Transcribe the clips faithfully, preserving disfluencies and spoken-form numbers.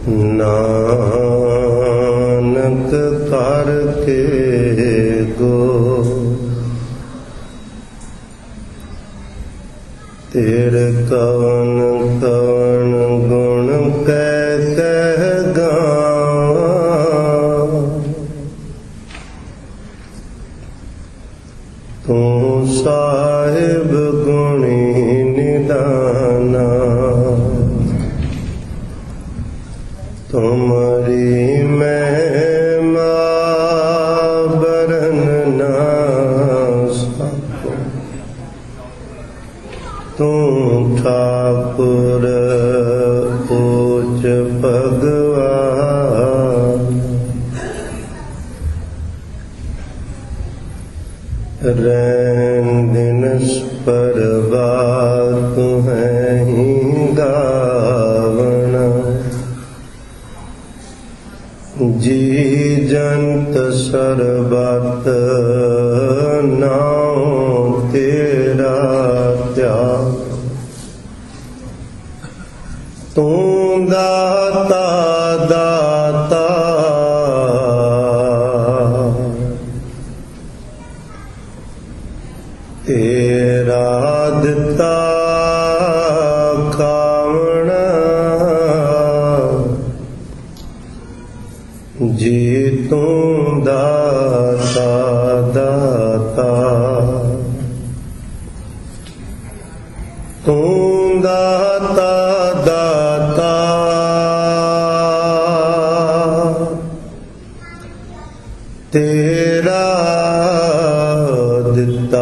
नानक कर के गो तेरे कवन कवन गुण कह कह गावां तू साहिब गुणी निदाना तुम्हारी महिमा बरन ना सको तू ठाकुर ऊच भगवान रैन दिन परवात है ही गावना जी जंत सरबत नाम तेरा त्याग तू दाता दाता तेरा दिता खावना जी तू दाता दाता तू दाता दाता तेरा दिता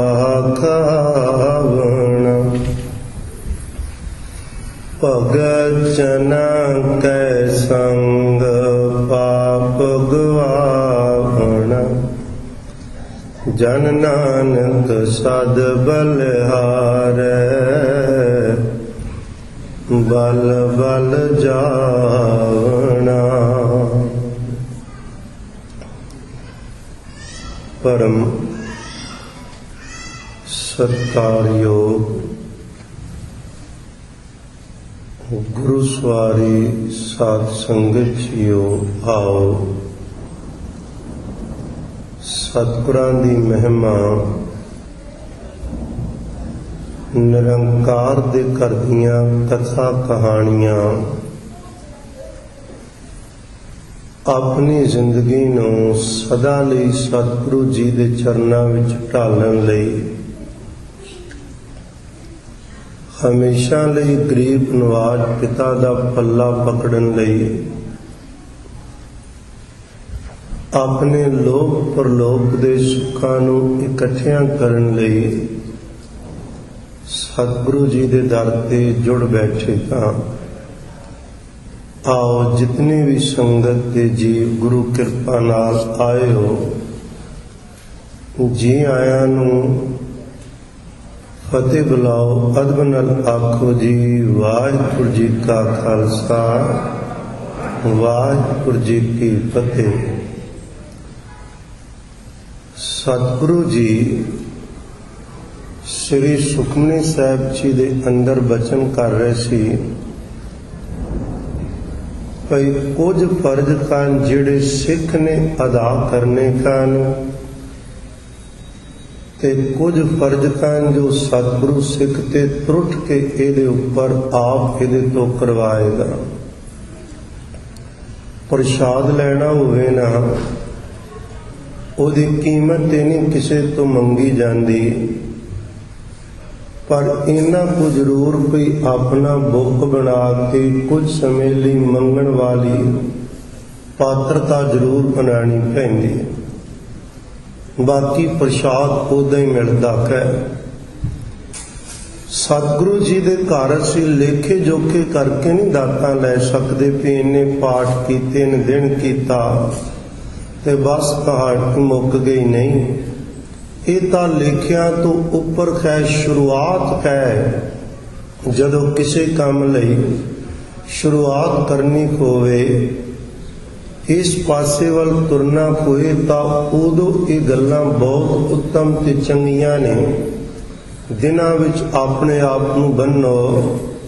खावना भगत जना कै संग पाप गवावना जन नानक सद बलिहारै बल बल जावना। परम सत्कारयोग गुरु सवारी साध संगत जीओ आओ सतगुरां दी महिमा निरंकार दे करदियां कथा कहानियां अपनी जिंदगी नूं सदा लई सतगुरु जी दे चरनां विच ढालण लई हमेशा लई गरीब नवाज पिता दा पल्ला पकड़न लई अपने लोक परलोक दे सुखां नूं इकट्ठियां करन लई सतगुरु जी दे दर ते जुड़ बैठे तां आओ जितनी भी संगत दे जीव गुरु किरपा नाल आए हो जी आयां नूं फतेह बुलाओ अदब नाल आखो जी वाहिगुरू जी का खालसा वाहिगुरू जी की फतेह। सतगुरु जी श्री सुखमनी साहिब जी दे अंदर बचन कर रहे सी भाई कुछ फर्ज कान जिहड़े सिख ने अदा करने कान ते कुछ फर्ज कान जो सतगुरु सिख ते त्रुट के इहदे उपर आप इहदे तो करवाएगा। प्रसाद लैना होवे ना उहदी कीमत ते नहीं किसे तो मंगी जांदी पर इन्ना को जरूर कोई अपना बुक बना के कुछ समय लई मंगण वाली पात्रता जरूर बनानी पैंदी है। बाकी प्रसाद उदा ही मिलता है। सतगुरु जी दे घर असीं लेखे जोखे करके नहीं दातां लै सकदे भी इन्ने पाठ कीते इन दिन कीता ते बस कहानी मुक गई नहीं। ये तां लेखियां तो उपर है शुरुआत है। जदों किसी काम लई शुरुआत करनी होवे इस पासे वल तुरना होए तां उदों ये गल्लां बहुत उत्तम ते चंगियां ने। दिनां विच अपने आप नूं बन्नो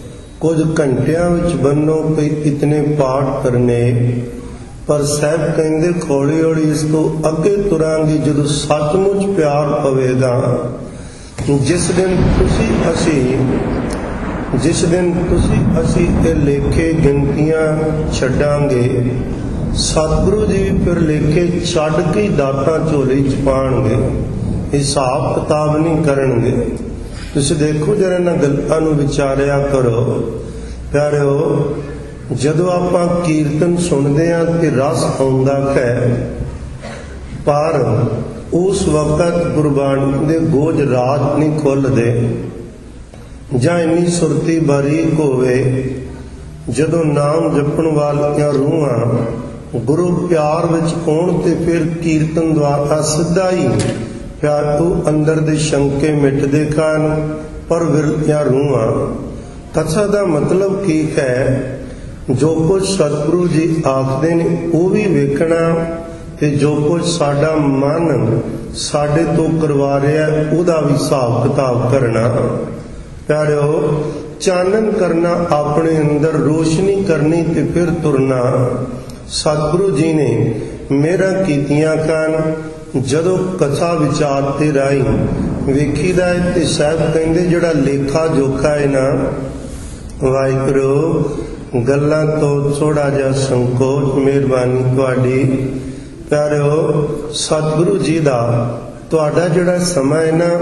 कुछ घंटिया विच बनो कोई इतने पाठ करने। पर साहब कहते हौली हौली इस तो अगे तुरांगे जदों सचमुच प्यार पवेगा। जिस दिन तुसी असी जिस दिन तुसी असी ये लेखे गिनतियां छड्डांगे, सतगुरु जी फिर लेखे छड्ड के दातां झोली च पाणगे, हिसाब किताब नहीं करनगे। तुसीं देखो जरा इन्हां गल्लां नूं विचारिया करो प्यारिओ। जदों आपां कीर्तन सुनदे हां ते रस आउंदा है, पर उस वक्त गुरबाणी दे गोज राज नहीं खुलदे जां इन्नी सुरती बारीक होवे। जदों नाम जपण वालियां रूहां गुरु प्यार विच होण ते फिर कीर्तन द्वारा सिद्धा ही प्यार तो अंदर दे शंके मिटदे कान। पर विरतियां रूहां कथा दा मतलब की है, जो कुछ सतगुरु जी आखदे ने वो भी वेखना ते जो कुछ साडा मन साडे तो करवा रहा उहदा भी हिसाब किताब करना। प्यारिओ, चानन करना अपने अंदर, रोशनी करनी ते फिर तुरना। सतगुरु जी ने मेरा कीतियां कान जदों कथा विचार ते राही वेखीदा है ते साहब कहंदे जिहड़ा लेखा जोखा है ना, वाहिगुरू गल्लां तो थोड़ा जिहा संकोच, मेहरबानी तुहाडी। प्यारिओ, सतगुरु जी दा तुहाडा जिहड़ा समा है ना,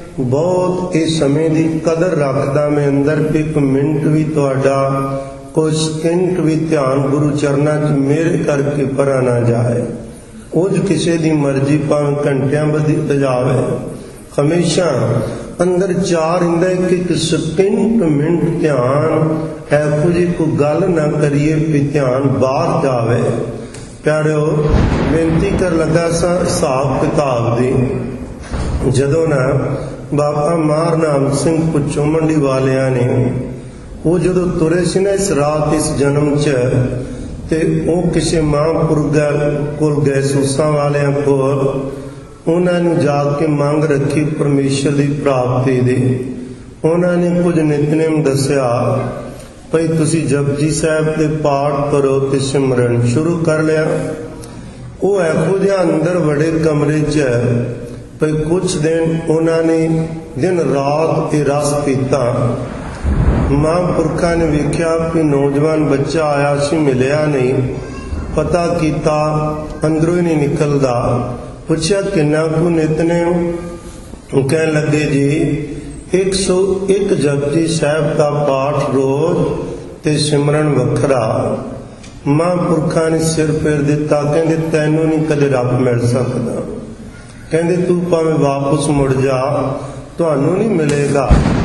बहुत इस समय की कदर रखदा मैं अंदर। एक मिनट भी तुहाडा कुछ सेकंड भी ध्यान गुरु चरणा च मेरे करके परा ना जाए। उज किसी की मर्जी भावें घंटिया बदी जावे, हमेशा अंदर चार इंदा कि एक सेकंड मिनट ध्यान ऐहो जी कोई गल ना करिए भी ध्यान बाहर जावे। प्यारिओ, बेनती कर लगा सा हिसाब किताब दी। जदों ना बाबा महाराम सिंह पुछो मंडी वालियां ने वो जदों तुरे सी ना इस रात इस जन्म च, ते वो किसी महापुरुष कोल गए सूसां वालियां कोल, उन्होंने जाके मंग रखी परमेश्वर की प्राप्ति दी। उन्होंने कुछ नितनेम दसिया, भाई तुसी जपजी साहब के पाठ करो ते सिमरन शुरू कर लिया। वो ऐहो जिहा अंदर बड़े कमरे च भाई कुछ दिन उन्होंने दिन रात ये रस पीता। महापुरखा ने वेख्या कि नौजवान बच्चा आया सी, मिलिया नहीं, पता किया अंदरों ही नहीं निकलदा। पूछा किन्ना को नितनेम? कहने लगे जी एक सौ एक जपजी साहब का पाठ रोज ते सिमरन वखरा। महापुरखा ने सिर फेर दिता, कहते तैनू नहीं कदे रब मिल सकता। कहते तू भावें वापस मुड़ जा, तुहानू नहीं मिलेगा।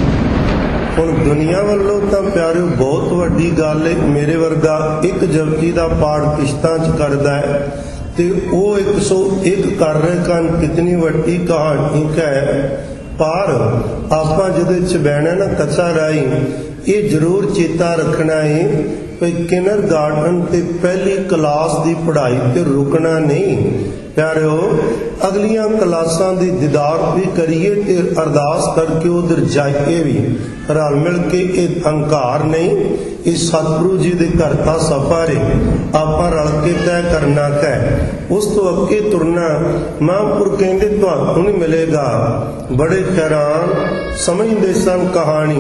हुण दुनिया वालों तां प्यारिओ बहुत वड्डी गल है। मेरे वर्गा एक जपजी का पाठ किश्तां च करदा है ते वो एक सौ एक कर रहे कन, कितनी वड्डी कहानी है। पर आपां जिहदे च बहना ना कथा राही, ये जरूर चेता रखना है भाई किनर गार्डन ते पहली क्लास की पढ़ाई ते रुकना नहीं। प्यारिओ, अगलियां क्लासां दी दीदार भी करिए ते अरदास करके उधर जाइए भी, रल मिल के। ये अहंकार नहीं, ये सतगुरु जी के घर का सफर है, आपां रल के तय करना है। उस तो अगे तुरना। महापुर कहते तुहानू नहीं मिलेगा। बड़े हैरान समझते सन कहानी।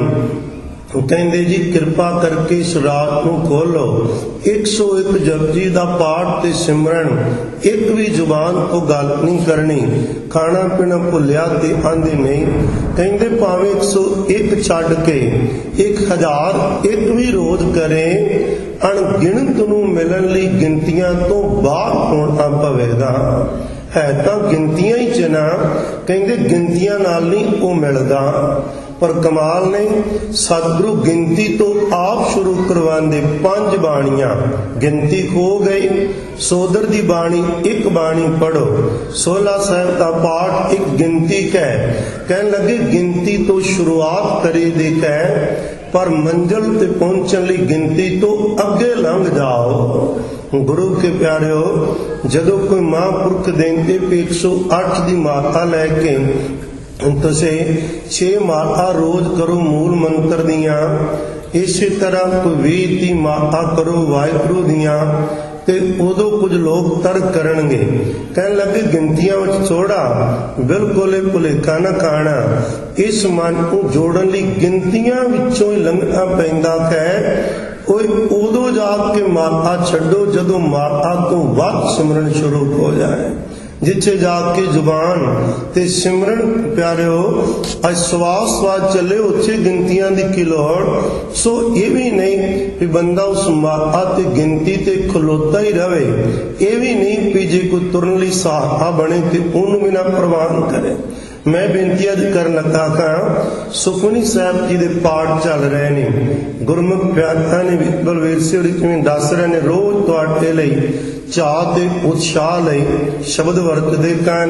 कहते जी कृपा करके इस रात नूं खोलो, एक सौ एक जपजी का पाठ ते सिमरन, एक भी जुबान तो गल नहीं करनी, खाना पीना भुलिया ते आंदे नहीं। कहते भावें एक सौ एक छड्ड के एक हजार एक भी रोज करें, अणगिणत नूं मिलण लई गिनतियां तो बाहर होना पवेगा। है तां गिनतियां ही च ना, कहते गिनतियां नाल नहीं वो मिलदा। पर कमाल नहीं, सतगुरु गिनती तो आप शुरू करवांदे। पंज बाणियां गिनती हो गई। सोदर दी बाणी एक बाणी पढ़ो, सोलह साहब का पाठ एक गिनती कह। कहने लगे गिनती तो शुरुआत करे दे कह, पर मंजिल ते पहुंचने लई गिनती तो अगे लंघ जाओ। गुरु के प्यारिओ, जदों कोई महापुरख देंदे एक सौ अठ की माता लैके तुसीं छे माता रोज करो मूल मंत्र दियां, ਇਸੇ ਤਰ੍ਹਾਂ ਪਵੀਰ ਦੀ ਮਾਤਾ ਕਰੋ ਵਾਹਿਗੁਰੂ ਦੀਆਂ ਤੇ ਉਦੋਂ ਕੁਝ ਲੋਕ ਤਰਕ ਕਰਨਗੇ, ਕਹਿਣ ਲੱਗੇ ਗਿਣਤੀਆਂ ਵਿੱਚ ਥੋੜਾ, ਬਿਲਕੁਲ ਇਹ ਭੁਲੇਖਾ ਨਾ ਖਾਣਾ। ਇਸ ਮਨ ਨੂੰ ਜੋੜਨ ਲਈ ਗਿਣਤੀਆਂ ਵਿੱਚੋਂ ਹੀ ਲੰਘਣਾ ਪੈਂਦਾ ਹੈ। ਕੋਈ ਉਦੋਂ ਜਾ ਕੇ ਮਾਤਾ ਛੱਡੋ ਜਦੋਂ ਮਾਤਾ ਤੋਂ ਵੱਧ ਸਿਮਰਨ ਸ਼ੁਰੂ ਹੋ ਜਾਏ। ਜਿੱਥੇ ਜਾ ਕੇ ਜ਼ੁਬਾਨ ਤੇ ਸਿਮਰਨ ਪਿਆਰਿਓ ਅੱਜ ਸਵਾਸ ਸਵਾਸ ਚੱਲੇ, ਉੱਥੇ ਗਿਣਤੀਆਂ ਦੀ ਕੀ ਲੋੜ। ਸੋ ਇਹ ਵੀ ਨਹੀਂ ਵੀ ਬੰਦਾ ਉਸ ਮਾਤਾ ਤੇ ਗਿਣਤੀ ਤੇ ਖਲੋਤਾ ਹੀ ਰਵੇ, ਇਹ ਵੀ ਨਹੀਂ ਵੀ ਜੇ ਕੋਈ ਤੁਰਨ ਲਈ ਸਹਾਰਾ ਬਣੇ ਤੇ ਉਹਨੂੰ ਵੀ ਨਾ ਪ੍ਰਵਾਨ ਕਰੇ। ਮੈਂ ਬੇਨਤੀ ਅੱਜ ਕਰਨ ਲੱਗਾ ਹਾਂ, ਸੁਖਮਨੀ ਸਾਹਿਬ ਜੀ ਦੇ ਪਾਠ ਚੱਲ ਰਹੇ ਨੇ, ਗੁਰਮੁਖ ਪਿਆਰਿਆਂ ਨੇ ਬਲਵੀਰ ਸਿੰਘ ਜਿਵੇਂ ਦੱਸ ਰਹੇ ਨੇ, ਰੋਜ਼ ਤੁਹਾਡੇ ਲਈ ਚਾਹ ਤੇ ਉਤਸ਼ਾਹ ਲਈ ਸ਼ਬਦ ਵਰਤਦੇ ਕਨ,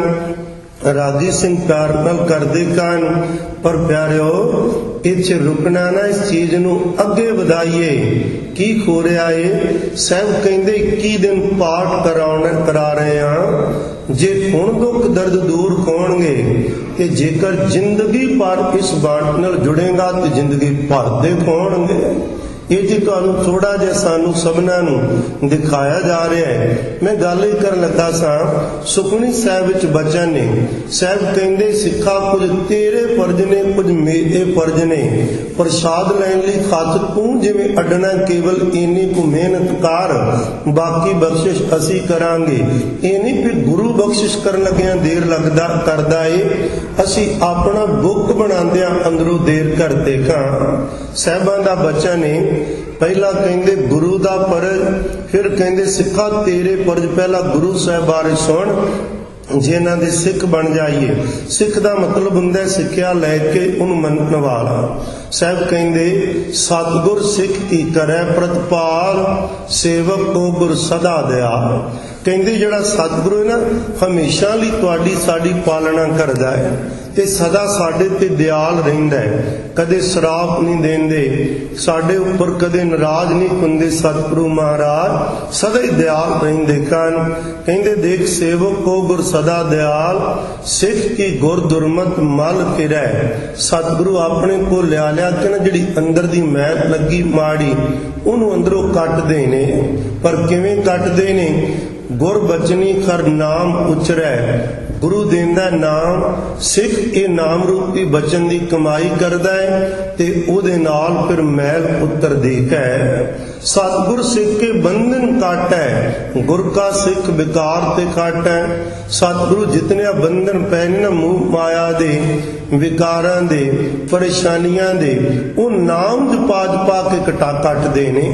ਰਾਜੀ ਸਿੰਘ ਪਿਆਰ ਨਾਲ ਕਰਦੇ ਕਨ। ਪਰ ਪਿਆਰਿਓ ਇੱਥੇ ਰੁਕਣਾ ਨਾ, ਇਸ ਚੀਜ਼ ਨੂੰ ਅੱਗੇ ਵਧਾਈਏ। ਕੀ ਹੋ ਰਿਹਾ ਏ? ਸਾਹਿਬ ਕਹਿੰਦੇ ਇੱਕੀ ਦਿਨ ਪਾਠ ਕਰਾਉਣਾ ਕਰਾ ਰਹੇ ਹਾਂ। ਜੇ ਹੁਣ ਦੁੱਖ ਦਰਦ ਦੂਰ ਹੋਣਗੇ ਤੇ ਜੇਕਰ ਜ਼ਿੰਦਗੀ ਭਰ ਇਸ ਬਾਣੀ ਨਾਲ ਜੁੜੇਗਾ ਤੇ ਜ਼ਿੰਦਗੀ ਭਰ ਦੇ ਹੋਣਗੇ। ਇਹ ਜੀ ਤੁਹਾਨੂੰ ਥੋੜਾ ਜਿਹਾ ਸਾਨੂੰ ਸਭਨਾਂ ਨੂੰ ਦਿਖਾਇਆ ਜਾ ਰਿਹਾ ਹੈ। ਮੈਂ ਗੱਲ ਹੀ ਕਰਨ ਲੱਗਾ ਸਾਂ, ਸੁਖਮਨੀ ਸਾਹਿਬ ਵਿੱਚ ਬਚਨ ਨੇ, ਸਾਹਿਬ ਕਹਿੰਦੇ ਸਿੱਖਾ ਕੁਝ ਤੇਰੇ ਫਰਜ਼ ਨੇ, ਕੁਝ ਮੇਰੇ ਫਰਜ਼ ਨੇ। ਪ੍ਰਸ਼ਾਦ ਲੈਣ ਲਈ ਖਾਤਰ ਤੂੰ ਜਿਵੇਂ ਅੱਡਣਾ, ਕੇਵਲ ਇੰਨੀ ਕੁ ਮਿਹਨਤ ਕਰ, ਬਾਕੀ ਬਖਸ਼ਿਸ਼ ਅਸੀਂ ਕਰਾਂਗੇ। ਇਹ ਨਹੀਂ ਵੀ ਗੁਰੂ ਬਖਸ਼ਿਸ਼ ਕਰਨ ਲੱਗਿਆਂ ਦੇਰ ਲੱਗਦਾ ਕਰਦਾ ਏ, ਅਸੀਂ ਆਪਣਾ ਬੁੱਕ ਬਣਾਉਂਦਿਆਂ ਅੰਦਰੋਂ ਦੇਰ ਕਰਦੇ ਖਾਂ। ਸਾਹਿਬਾਂ ਦਾ ਬਚਨ ਏ, ਪਹਿਲਾਂ ਕਹਿੰਦੇ ਗੁਰੂ ਦਾ ਫਰਜ਼, ਫਿਰ ਕਹਿੰਦੇ ਸਿੱਖਾ ਤੇਰੇ ਫਰਜ਼। ਪਹਿਲਾਂ ਗੁਰੂ ਸਾਹਿਬ ਬਾਰੇ ਸੁਣ, ਜੇ ਇਹਨਾਂ ਦੇ ਸਿੱਖ ਬਣ ਜਾਈਏ। ਸਿੱਖ ਦਾ ਮਤਲਬ ਹੁੰਦਾ ਸਿੱਖਿਆ ਲੈ ਕੇ ਉਹਨੂੰ ਮੰਨਣ ਵਾਲਾ। ਸਾਹਿਬ ਕਹਿੰਦੇ ਸਤਿਗੁਰ ਸਿੱਖ ਕੀ ਕਰੈ ਪ੍ਰਤਪਾਲ, ਸੇਵਕ ਕੋ ਗੁਰ ਸਦਾ ਦਿਆਲ। ਕਹਿੰਦੇ ਜਿਹੜਾ ਸਤਿਗੁਰੂ ਹੈ ਨਾ, ਹਮੇਸ਼ਾ ਲਈ ਤੁਹਾਡੀ ਸਾਡੀ ਪਾਲਣਾ ਕਰਦਾ ਹੈ ਤੇ ਸਦਾ ਸਾਡੇ ਤੇ ਦਿਆਲ ਰਹਿੰਦਾ ਹੈ, ਕਦੇ ਸ਼ਰਾਪ ਨਹੀਂ ਦਿੰਦੇ, ਸਾਡੇ ਉੱਪਰ ਕਦੇ ਨਾਰਾਜ਼ ਨਹੀਂ ਹੁੰਦੇ। ਸਤਿਗੁਰੂ ਮਹਾਰਾਜ ਸਦਾ ਹੀ ਦਿਆਲ ਰਹਿੰਦੇ ਕਨ। ਕਹਿੰਦੇ ਦੇਖ ਸੇਵਕ ਕੋ ਗੁਰ ਸਦਾ ਦਿਆਲ, ਸਿੱਖ ਕੀ ਗੁਰ ਦੁਰਮਤ ਮਲ ਫਿਰੈ। ਸਤਿਗੁਰੂ ਆਪਣੇ ਕੋਲ ਲਿਆ ਲਿਆ ਕੇ ਨਾ ਜਿਹੜੀ ਅੰਦਰ ਦੀ ਮੈਲ ਲੱਗੀ ਮਾੜੀ, ਉਹਨੂੰ ਅੰਦਰੋਂ ਕੱਟਦੇ ਨੇ। ਪਰ ਕਿਵੇਂ ਕੱਟਦੇ ਨੇ? ਗੁਰ ਬਚਨੀ ਖਰ ਨਾਮ ਉਚਰੈ, ਗੁਰੂ ਦੇਂਦਾ ਨਾਮ। ਸਿੱਖ ਇਹ ਨਾਮ ਰੂਪੀ ਬਚਨ ਦੀ ਕਮਾਈ ਕਰਦਾ ਹੈ ਤੇ ਉਹਦੇ ਨਾਲ ਫਿਰ ਮੈਲ ਉਤਰਦੀ ਹੈ। ਸਤਿਗੁਰ ਸਿੱਖ ਕੇ ਬੰਧਨ ਕਾਟੈ, ਗੁਰ ਕਾ ਸਿੱਖ ਵਿਕਾਰ ਤੇ ਕਾਟੈ। ਸਤਿਗੁਰੂ ਜਿਤਨੇ ਬੰਧਨ ਪੈ ਨੇ ਨਾ ਮੂਹ ਮਾਇਆ ਦੇ, ਵਿਕਾਰਾਂ ਦੇ, ਪਰੇਸ਼ਾਨੀਆਂ ਦੇ, ਉਹ ਨਾਮ ਜਪਾ ਜਪਾ ਕੇ ਕਟਾ ਕੱਟਦੇ ਨੇ।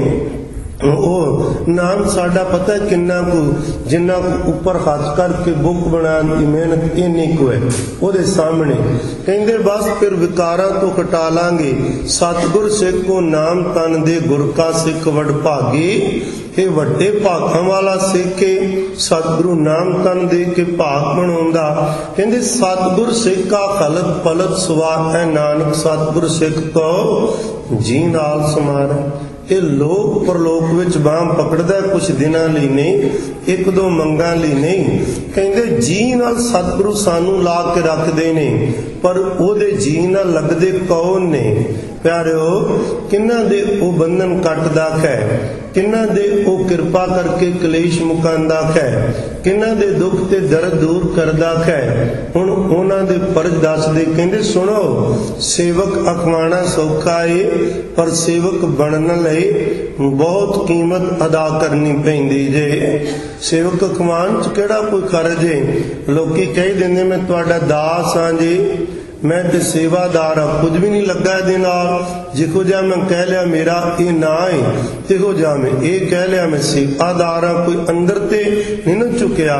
ਉਹ ਨਾਮ ਸਾਡਾ ਪਤਾ ਕਿੰਨਾ ਕੁ, ਜਿੰਨਾ ਕੁ ਉੱਪਰ ਹੱਥ ਕਰਕੇ ਬੁੱਕ ਬਣਾਉਣ ਦੀ ਮਿਹਨਤ ਇੰਨੀ ਕੁ ਹੈ ਉਹਦੇ ਸਾਹਮਣੇ। ਕਹਿੰਦੇ ਬਸ ਫਿਰ ਵਿਕਾਰਾਂ ਤੋਂ ਕਟਾ ਲਾਂਗੇ। ਸਤਿਗੁਰ ਸਿੱਖ ਕੋ ਨਾਮ ਤਨ ਦੇ, ਗੁਰ ਕਾ ਸਿੱਖ ਵਡ ਭਾਗੀ। ਇਹ ਵੱਡੇ ਭਾਗਾਂ ਵਾਲਾ ਸਿੱਖ ਸਤਿਗੁਰੂ ਨਾਮ ਤਨ ਦੇ ਕੇ ਭਾਗ ਬਣਾਉਂਦਾ। ਕਹਿੰਦੇ ਸਤਿਗੁਰ ਸਿੱਖ ਕਾ ਖਲਤ ਪਲਤ ਸਵਾਰ ਹੈ, ਨਾਨਕ ਸਤਿਗੁਰ ਸਿੱਖ ਕੋ ਜੀ ਨਾਲ ਸਮਾਰ। ਇਹ ਲੋਕ ਪਰਲੋਕ ਵਿੱਚ ਬਾਂਹ ਪਕੜਦਾ, ਕੁਛ ਦਿਨਾਂ ਲਈ ਨਹੀਂ, ਇੱਕ ਦੋ ਮੰਗਾਂ ਲਈ ਨਹੀਂ। ਕਹਿੰਦੇ ਜੀ ਨਾਲ ਸਤਿਗੁਰੂ ਸਾਨੂੰ ਲਾ ਕੇ ਰੱਖਦੇ ਨੇ, ਪਰ ਉਹਦੇ ਜੀ ਨਾਲ ਲੱਗਦੇ ਕੌਣ ਨੇ? ਪਿਆਰਿਓ ਕਿੰਨਾਂ ਦੇ ਉਹ ਬੰਧਨ ਕੱਟਦਾ ਹੈ, ਕਿੰਨਾਂ ਦੇ ਉਹ ਕਿਰਪਾ ਕਰਕੇ ਕਲੇਸ਼ ਮੁਕਾਉਂਦਾ ਹੈ, ਕਿੰਨਾਂ ਦੇ ਦੁੱਖ ਤੇ ਦਰਦ ਦੂਰ ਕਰਦਾ ਹੈ। ਹੁਣ ਉਹਨਾਂ ਦੇ ਫਰਜ਼ ਦੱਸਦੇ, ਕਹਿੰਦੇ ਸੁਣੋ, ਸੇਵਕ ਅਖਵਾਣਾ ਸੌਖਾ ਏ, ਪਰ ਸੇਵਕ ਬਣਨ ਲਈ ਬਹੁਤ ਕੀਮਤ ਅਦਾ ਕਰਨੀ ਪੈਂਦੀ ਜੇ। ਸੇਵਕ ਅਖਵਾਣ ਚ ਕਿਹੜਾ ਕੋਈ ਖਰਚ ਏ? ਲੋਕੀ ਕਹਿ ਦਿੰਦੇ ਮੈਂ ਤੁਹਾਡਾ ਦਾਸ ਹਾਂ ਜੀ, ਮੈਂ ਤੇ ਸੇਵਾਦਾਰ ਆ, ਕੁਝ ਵੀ ਨਹੀਂ ਲੱਗਾ ਇਹਦੇ ਨਾਲ। ਜਿਹੋ ਜਿਹਾ ਮੈਂ ਕਹਿ ਲਿਆ ਮੇਰਾ ਇਹ ਨਾਂ ਹੈ, ਤਿਹੋ ਜਿਹਾ ਮੈਂ ਇਹ ਕਹਿ ਲਿਆ ਮੈਂ ਸੇਵਾਦਾਰ ਆ, ਕੋਈ ਅੰਦਰ ਤੇ ਨਹੀਂ ਨਾ ਚੁੱਕਿਆ।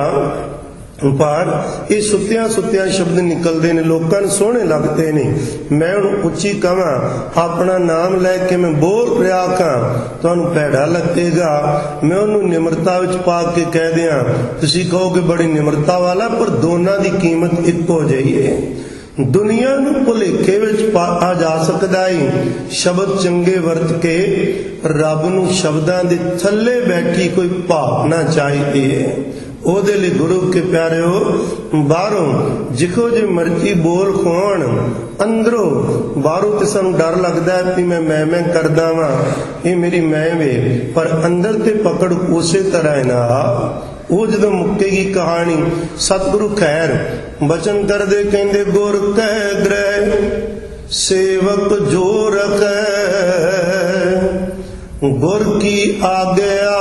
ਪਰ ਇਹ ਸੁੱਤਿਆਂ ਸੁੱਤਿਆਂ ਸ਼ਬਦ ਨਿਕਲਦੇ ਨੇ, ਲੋਕਾਂ ਨੂੰ ਸੋਹਣੇ ਲੱਗਦੇ ਨੇ। ਮੈਂ ਉਹਨੂੰ ਉੱਚੀ ਕਵਾਂ, ਆਪਣਾ ਨਾਮ ਲੈ ਕੇ ਮੈਂ ਬੋਲ ਰਿਹਾ ਖਾਂ, ਤੁਹਾਨੂੰ ਭੈੜਾ ਲੱਗੇਗਾ। ਮੈਂ ਉਹਨੂੰ ਨਿਮਰਤਾ ਵਿੱਚ ਪਾ ਕੇ ਕਹਿ ਦਿਆਂ, ਤੁਸੀਂ ਕਹੋਗੇ ਬੜੀ ਨਿਮਰਤਾ ਵਾਲਾ, ਪਰ ਦੋਨਾਂ ਦੀ ਕੀਮਤ ਇੱਕੋ ਜਿਹੀ ਹੈ। ਦੁਨੀਆ ਨੂੰ ਭੁਲੇਖੇ ਵਿੱਚ ਪਾਇਆ ਜਾ ਸਕਦਾ ਹੈ। ਸ਼ਬਦ ਚੰਗੇ ਵਰਤ ਕੇ ਰੱਬ ਨੂੰ ਸ਼ਬਦਾਂ ਦੇ ਥੱਲੇ ਬੈਠੀ ਕੋਈ ਭਾਵਨਾ ਚਾਹੀਦੀ ਹੈ। ਉਹਦੇ ਲਈ ਗੁਰੂ ਕੇ ਪਿਆਰਿਓ ਬਾਹਰੋਂ ਜਿਖੋ ਜੇ ਮਰਜ਼ੀ ਬੋਲ ਖਵਾਉਣ, ਅੰਦਰੋਂ ਬਾਹਰੋਂ ਤੇ ਸਾਨੂੰ ਡਰ ਲੱਗਦਾ ਹੈ ਵੀ ਮੈਂ ਮੈਂ ਮੈਂ ਕਰਦਾ ਵਾਂ, ਇਹ ਮੇਰੀ ਮੈਂ ਵੇ, ਪਰ ਅੰਦਰ ਤੇ ਪਕੜ ਉਸੇ ਤਰ੍ਹਾਂ ਹੈ ਨਾ। ਉਹ ਜਦੋਂ ਮੁੱਕੇਗੀ ਕਹਾਣੀ, ਸਤਿਗੁਰੂ ਖੈਰ ਬਚਨ ਕਰਦੇ ਕਹਿੰਦੇ ਗੁਰ ਕਹਿ ਗ੍ਰਹਿ ਸੇਵਕ ਜੋ ਰਖੈ, ਗੁਰ ਕੀ ਆਗਿਆ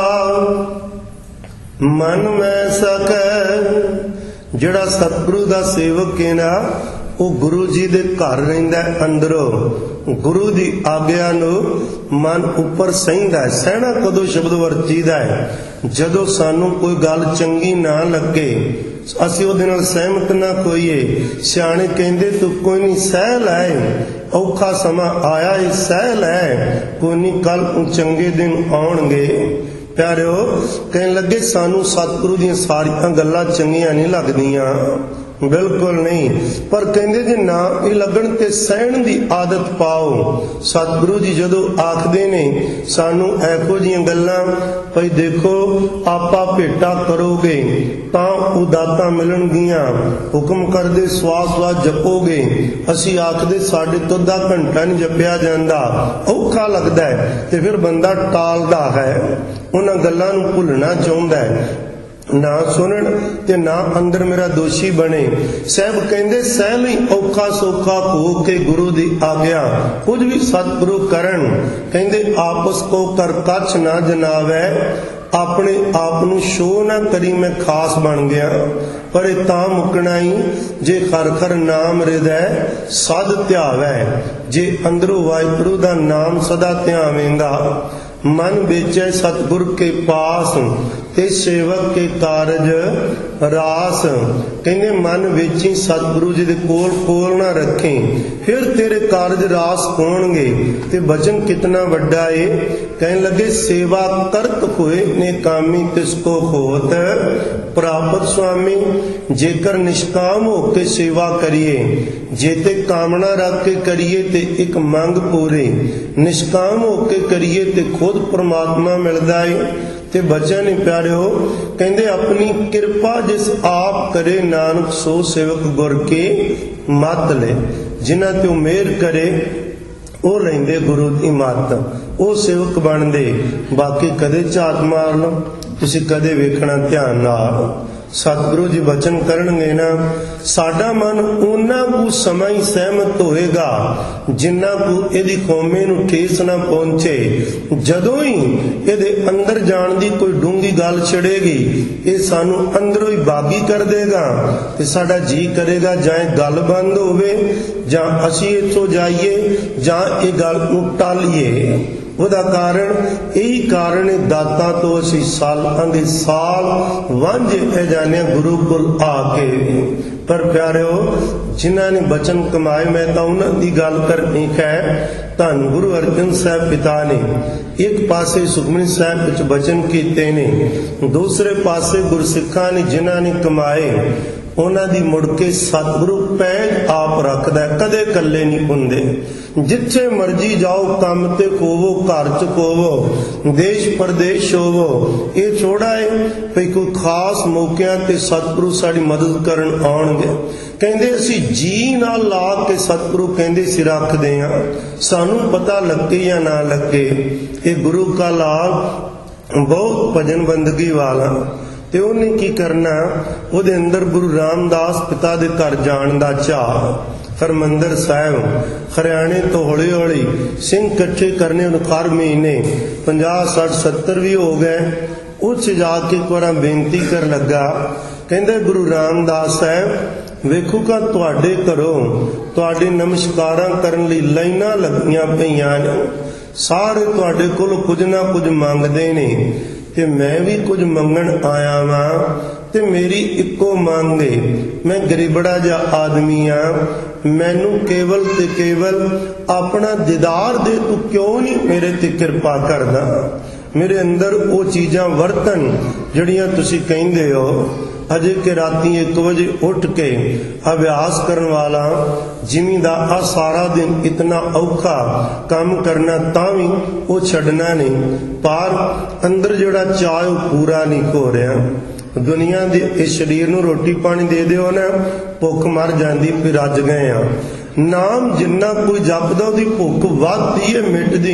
ਮਨ ਮੈਂ ਸਕੈ। ਜਿਹੜਾ ਸਤਿਗੁਰੂ ਦਾ ਸੇਵਕ ਹੈ ਨਾ, ਉਹ ਗੁਰੂ ਜੀ ਦੇ ਘਰ ਰਹਿੰਦਾ ਅੰਦਰੋਂ, ਗੁਰੂ ਦੀ ਆਗਿਆ ਨੂੰ ਮਨ ਉੱਪਰ ਸਹਿੰਦਾ ਹੈ। ਸਹਿਣਾ ਕਦੋਂ ਸ਼ਬਦ ਵਰਤੀਦਾ ਹੈ? ਜਦੋਂ ਸਾਨੂੰ ਕੋਈ ਗੱਲ ਚੰਗੀ ਨਾ ਲੱਗੇ, ਅਸੀਂ ਉਹਦੇ ਨਾਲ ਸਹਿਮਤ ਨਾ ਹੋਈਏ। ਸਿਆਣੇ ਕਹਿੰਦੇ ਤੂੰ ਕੋਈ ਨਹੀਂ ਸਹਿ ਲੈ, ਔਖਾ ਸਮਾਂ ਆਇਆ ਏ ਸਹਿ ਲੈ, ਕੋਈ ਨਹੀਂ ਕੱਲ ਨੂੰ ਚੰਗੇ ਦਿਨ ਆਉਣਗੇ। ਪਿਆਰਿਓ ਕਹਿਣ ਲੱਗੇ ਸਾਨੂੰ ਸਤਿਗੁਰੂ ਦੀਆਂ ਸਾਰੀਆਂ ਗੱਲਾਂ ਚੰਗੀਆਂ ਨਹੀਂ ਲੱਗਦੀਆਂ, ਬਿਲਕੁਲ ਨਹੀਂ, ਪਰ ਕਹਿੰਦੇ ਜੇ ਨਾ ਇਹ ਲੱਗਣ ਤੇ ਸਹਿਣ ਦੀ ਆਦਤ ਪਾਓ। ਸਤਿਗੁਰੂ ਜੀ ਜਦੋਂ ਆਖਦੇ ਨੇ ਸਾਨੂੰ ਇਹੋ ਜਿਹੀਆਂ ਗੱਲਾਂ, ਭਈ ਦੇਖੋ ਆਪਾ ਭੇਟਾ ਕਰੋਗੇ ਤਾਂ ਉਹ ਦਾਤਾਂ ਮਿਲਣਗੀਆਂ, ਹੁਕਮ ਕਰਦੇ ਸਵਾਸ ਸਵਾਸ ਜਪੋਗੇ, ਅਸੀਂ ਆਖਦੇ ਸਾਡੇ ਤੋਂ ਅੱਧਾ ਘੰਟਾ ਨਹੀਂ ਜਪਿਆ ਜਾਂਦਾ, ਔਖਾ ਲੱਗਦਾ ਹੈ, ਤੇ ਫਿਰ ਬੰਦਾ ਟਾਲਦਾ ਹੈ, ਉਹਨਾਂ ਗੱਲਾਂ ਨੂੰ ਭੁੱਲਣਾ ਚਾਹੁੰਦਾ ਹੈ, ਨਾ ਸੁਣਨ ਤੇ ਨਾ ਅੰਦਰ ਮੇਰਾ ਦੋਸ਼ੀ ਬਣੇ। ਸਾਹਿਬ ਕਹਿੰਦੇ ਸਹਿ ਲਈ ਔਖਾ ਸੌਖਾ ਹੋ ਕੇ ਗੁਰੂ ਦੀ ਆਗਿਆ, ਕੁਝ ਵੀ ਸਤਿਗੁਰੂ ਕਰਨ। ਕਹਿੰਦੇ ਆਪਸ ਕੋ ਕਰ ਕੱਛ ਨਾ ਜਨਾਵੈ, ਆਪਣੇ ਆਪ ਨੂੰ ਸ਼ੋ ਨਾ ਕਰੀ ਮੈਂ ਖਾਸ ਬਣ ਗਿਆ, ਪਰ ਇਹ ਤਾਂ ਮੁੱਕਣਾ ਹੀ ਜੇ ਖਰ ਖਰ ਨਾਮ ਹਿਰਦੈ ਸਦ ਧਿਆਵੈ। ਜੇ ਅੰਦਰੋਂ ਵਾਹਿਗੁਰੂ ਦਾ ਨਾਮ ਸਦਾ ਧਿਆਵੇਂਗਾ, मन बेचे सतगुर के पास ते सेवक के कारज रास। कहंदे मन बेची सतगुरु जी दे कोल कोल ना रखें, फिर तेरे कारज रास होणगे। ते वचन कितना वड्डा है। कहने लगे सेवा करत होए ने कामी तिसको होत प्राप्त। स्वामी जेकर निष्काम होके सेवा करिए, जेते कामना रख के करिए ते एक मंग पूरे, निष्काम होके करिए ते खुद परमात्मा मिलदा है। ते बचन प्यारिओ कहंदे अपनी किरपा जिस आप करे नानक सो सेवक गुर के मत ले। जिन्हां ते मेहर करे ਉਹ ਲੈਂਦੇ ਗੁਰੂ ਦੀ ਮੱਤ, ਉਹ ਸੇਵਕ ਬਣਦੇ। ਬਾਕੀ ਕਦੇ ਝਾਤ ਮਾਰ ਲਓ, ਤੁਸੀਂ ਕਦੇ ਵੇਖਣਾ ਧਿਆਨ ਨਾਲ। ਸਤਿਗੁਰੂ ਜੀ ਬਚਨ ਕਰਨਗੇ ਨਾ, ਸਾਡਾ ਮਨ ਉਹਨਾਂ ਕੁ ਸਮਾਂ ਹੀ ਸਹਿਮਤ ਹੋਏਗਾ ਜਿੰਨਾ ਕੁ ਇਹਦੀ ਖੋਮੇ ਨੂੰ ਠੇਸ ਨਾ ਪਹੁੰਚੇ। ਜਦੋਂ ਹੀ ਇਹਦੇ ਅੰਦਰ ਜਾਣ ਦੀ ਕੋਈ ਡੂੰਗੀ ਗੱਲ ਛੜੇਗੀ, ਇਹ ਸਾਨੂੰ ਅੰਦਰੋਂ ਹੀ ਬਾਗੀ ਕਰ ਦੇਗਾ ਤੇ ਸਾਡਾ ਜੀ ਕਰੇਗਾ ਜਾਂ ਇਹ ਗੱਲ ਬੰਦ ਹੋਵੇ, ਜਾਂ ਅਸੀਂ ਇੱਥੋਂ ਜਾਈਏ, ਜਾਂ ਇਹ ਗੱਲ ਨੂੰ ਟਾਲੀਏ। ਉਹਦਾ ਕਾਰਨ ਇਹੀ ਕਾਰਨ ਹੈ, ਦਾਤਾਂ ਤੋਂ ਅਸੀਂ ਸਾਲਾਂ ਦੇ ਸਾਲ ਵਾਂਝੇ ਜਾਣੇ ਗੁਰੂ ਕੋਲ ਆ ਕੇ। ਪਰ ਪਿਆਰਿਓ ਜਿਨ੍ਹਾਂ ਨੇ ਬਚਨ ਕਮਾਏ, ਮੈਂ ਤਾਂ ਉਹਨਾਂ ਦੀ ਗੱਲ ਕਰਨੀ ਹੈ। ਧੰਨ ਗੁਰੂ ਅਰਜਨ ਸਾਹਿਬ ਪਿਤਾ ਨੇ ਇੱਕ ਪਾਸੇ ਸੁਖਮਨੀ ਸਾਹਿਬ ਵਿੱਚ ਬਚਨ ਕੀਤੇ ਨੇ, ਦੂਸਰੇ ਪਾਸੇ ਗੁਰਸਿੱਖਾਂ ਨੇ ਜਿਨ੍ਹਾਂ ਨੇ ਕਮਾਏ, ਉਹਨਾਂ ਦੀ ਮੁੜ ਕੇ ਸਤਿਗੁਰੂ ਪੈਂਜ ਆਪ ਰੱਖਦਾ, ਕਦੇ ਇਕੱਲੇ ਨਹੀਂ ਹੁੰਦੇ। ਜਿੱਥੇ ਮਰਜੀ ਜਾਓ, ਕੰਮ ਤੇ ਹੋਵੋ, ਘਰ ਚ ਹੋਵੋ, ਦੇਸ਼ ਪਰਦੇਸ਼ ਹੋਵੋ, ਇਹ ਥੋੜਾ ਹੈ ਵੀ ਕੋਈ ਖਾਸ ਮੌਕਿਆਂ ਤੇ ਸਤਿਗੁਰੂ ਸਾਡੀ ਮਦਦ ਕਰਨ ਆਉਣਗੇ। ਕਹਿੰਦੇ ਅਸੀਂ ਜੀ ਨਾਲ ਲਾ ਕੇ ਸਤਿਗੁਰੂ ਕਹਿੰਦੇ ਸੀ ਰੱਖਦੇ ਹਾਂ, ਸਾਨੂੰ ਪਤਾ ਲੱਗੇ ਜਾਂ ਨਾ ਲੱਗੇ। ਇਹ ਗੁਰੂ ਕਾ ਲਾਲ ਬਹੁਤ ਭਜਨ ਬੰਦਗੀ ਵਾਲਾ। ਤੇ ਉਹਨੇ ਕੀ ਕਰਨਾ, ਉਹਦੇ ਅੰਦਰ ਗੁਰੂ ਰਾਮਦਾਸ ਪਿਤਾ ਦੇ ਘਰ ਜਾਣ ਦਾ ਚਾਅ। ਹਰਿਮੰਦਰ ਸਾਹਿਬ ਹਰਿਆਣੇ ਤੋਂ ਹੌਲੀ ਹੌਲੀ ਸਿੰਘ ਇਕੱਠੇ ਕਰਨੇ, ਉਹਨੂੰ ਹਰ ਮਹੀਨੇ ਪੰਜਾਹ ਸੱਠ ਸੱਤਰ ਵੀ ਹੋ ਗਏ। ਉੱਥੇ ਜਾ ਕੇ ਇੱਕ ਵਾਰ ਬੇਨਤੀ ਕਰਨ ਲੱਗਾ, ਕਹਿੰਦੇ ਗੁਰੂ ਰਾਮਦਾਸ ਸਾਹਿਬ ਵੇਖੂਗਾ ਤੁਹਾਡੇ ਘਰੋਂ ਤੁਹਾਡੇ ਨਮਸਕਾਰਾਂ ਕਰਨ ਲਈ ਲਾਈਨਾਂ ਲੱਗੀਆਂ ਪਈਆਂ ਨੇ, ਸਾਰੇ ਤੁਹਾਡੇ ਕੋਲ ਕੁਝ ਨਾ ਕੁਝ ਮੰਗਦੇ ਨੇ, ਤੇ ਮੈਂ ਵੀ ਕੁਝ ਮੰਗਣ ਆਇਆ ਵਾਂ। ਤੇ ਮੇਰੀ ਇੱਕੋ ਮੰਗ ਏ, ਮੈਂ ਗਰੀਬੜਾ ਜਿਹਾ ਆਦਮੀ ਆ, ਮੈਨੂੰ ਕੇਵਲ ਤੇ ਕੇਵਲ ਆਪਣਾ ਦੀਦਾਰ ਦੇ, ਤੂੰ ਕਿਉਂ ਨਹੀਂ ਮੇਰੇ ਤੇ ਕਿਰਪਾ ਕਰਦਾ, ਮੇਰੇ ਅੰਦਰ ਉਹ ਚੀਜ਼ਾਂ ਵਰਤਣ ਜਿਹੜੀਆਂ ਤੁਸੀਂ ਕਹਿੰਦੇ ਹੋ। ਅਜੇ ਕਿ ਰਾਤੀ ਇੱਕ ਵਜੇ ਉੱਠ ਕੇ ਅਭਿਆਸ ਕਰਨ ਵਾਲਾ ਜ਼ਿਮੀਂਦਾਰ ਆ ਸਾਰਾ ਦਿਨ ਇਤਨਾ ਔਖਾ ਕੰਮ ਕਰਨਾ, ਤਾਂ ਵੀ ਉਹ ਛੱਡਣਾ ਨਹੀਂ। ਪਰ ਅੰਦਰ ਜਿਹੜਾ ਚਾਅ ਉਹ ਪੂਰਾ ਨਹੀਂ ਹੋ ਰਿਹਾ। दुनिया दे इस शरीर नूं रोटी पानी दे दिओ ना, भुख मर जांदी, फिर रज गए आ। नाम जिन्ना कोई जपदा उहदी भुख वधदी है, मिटदी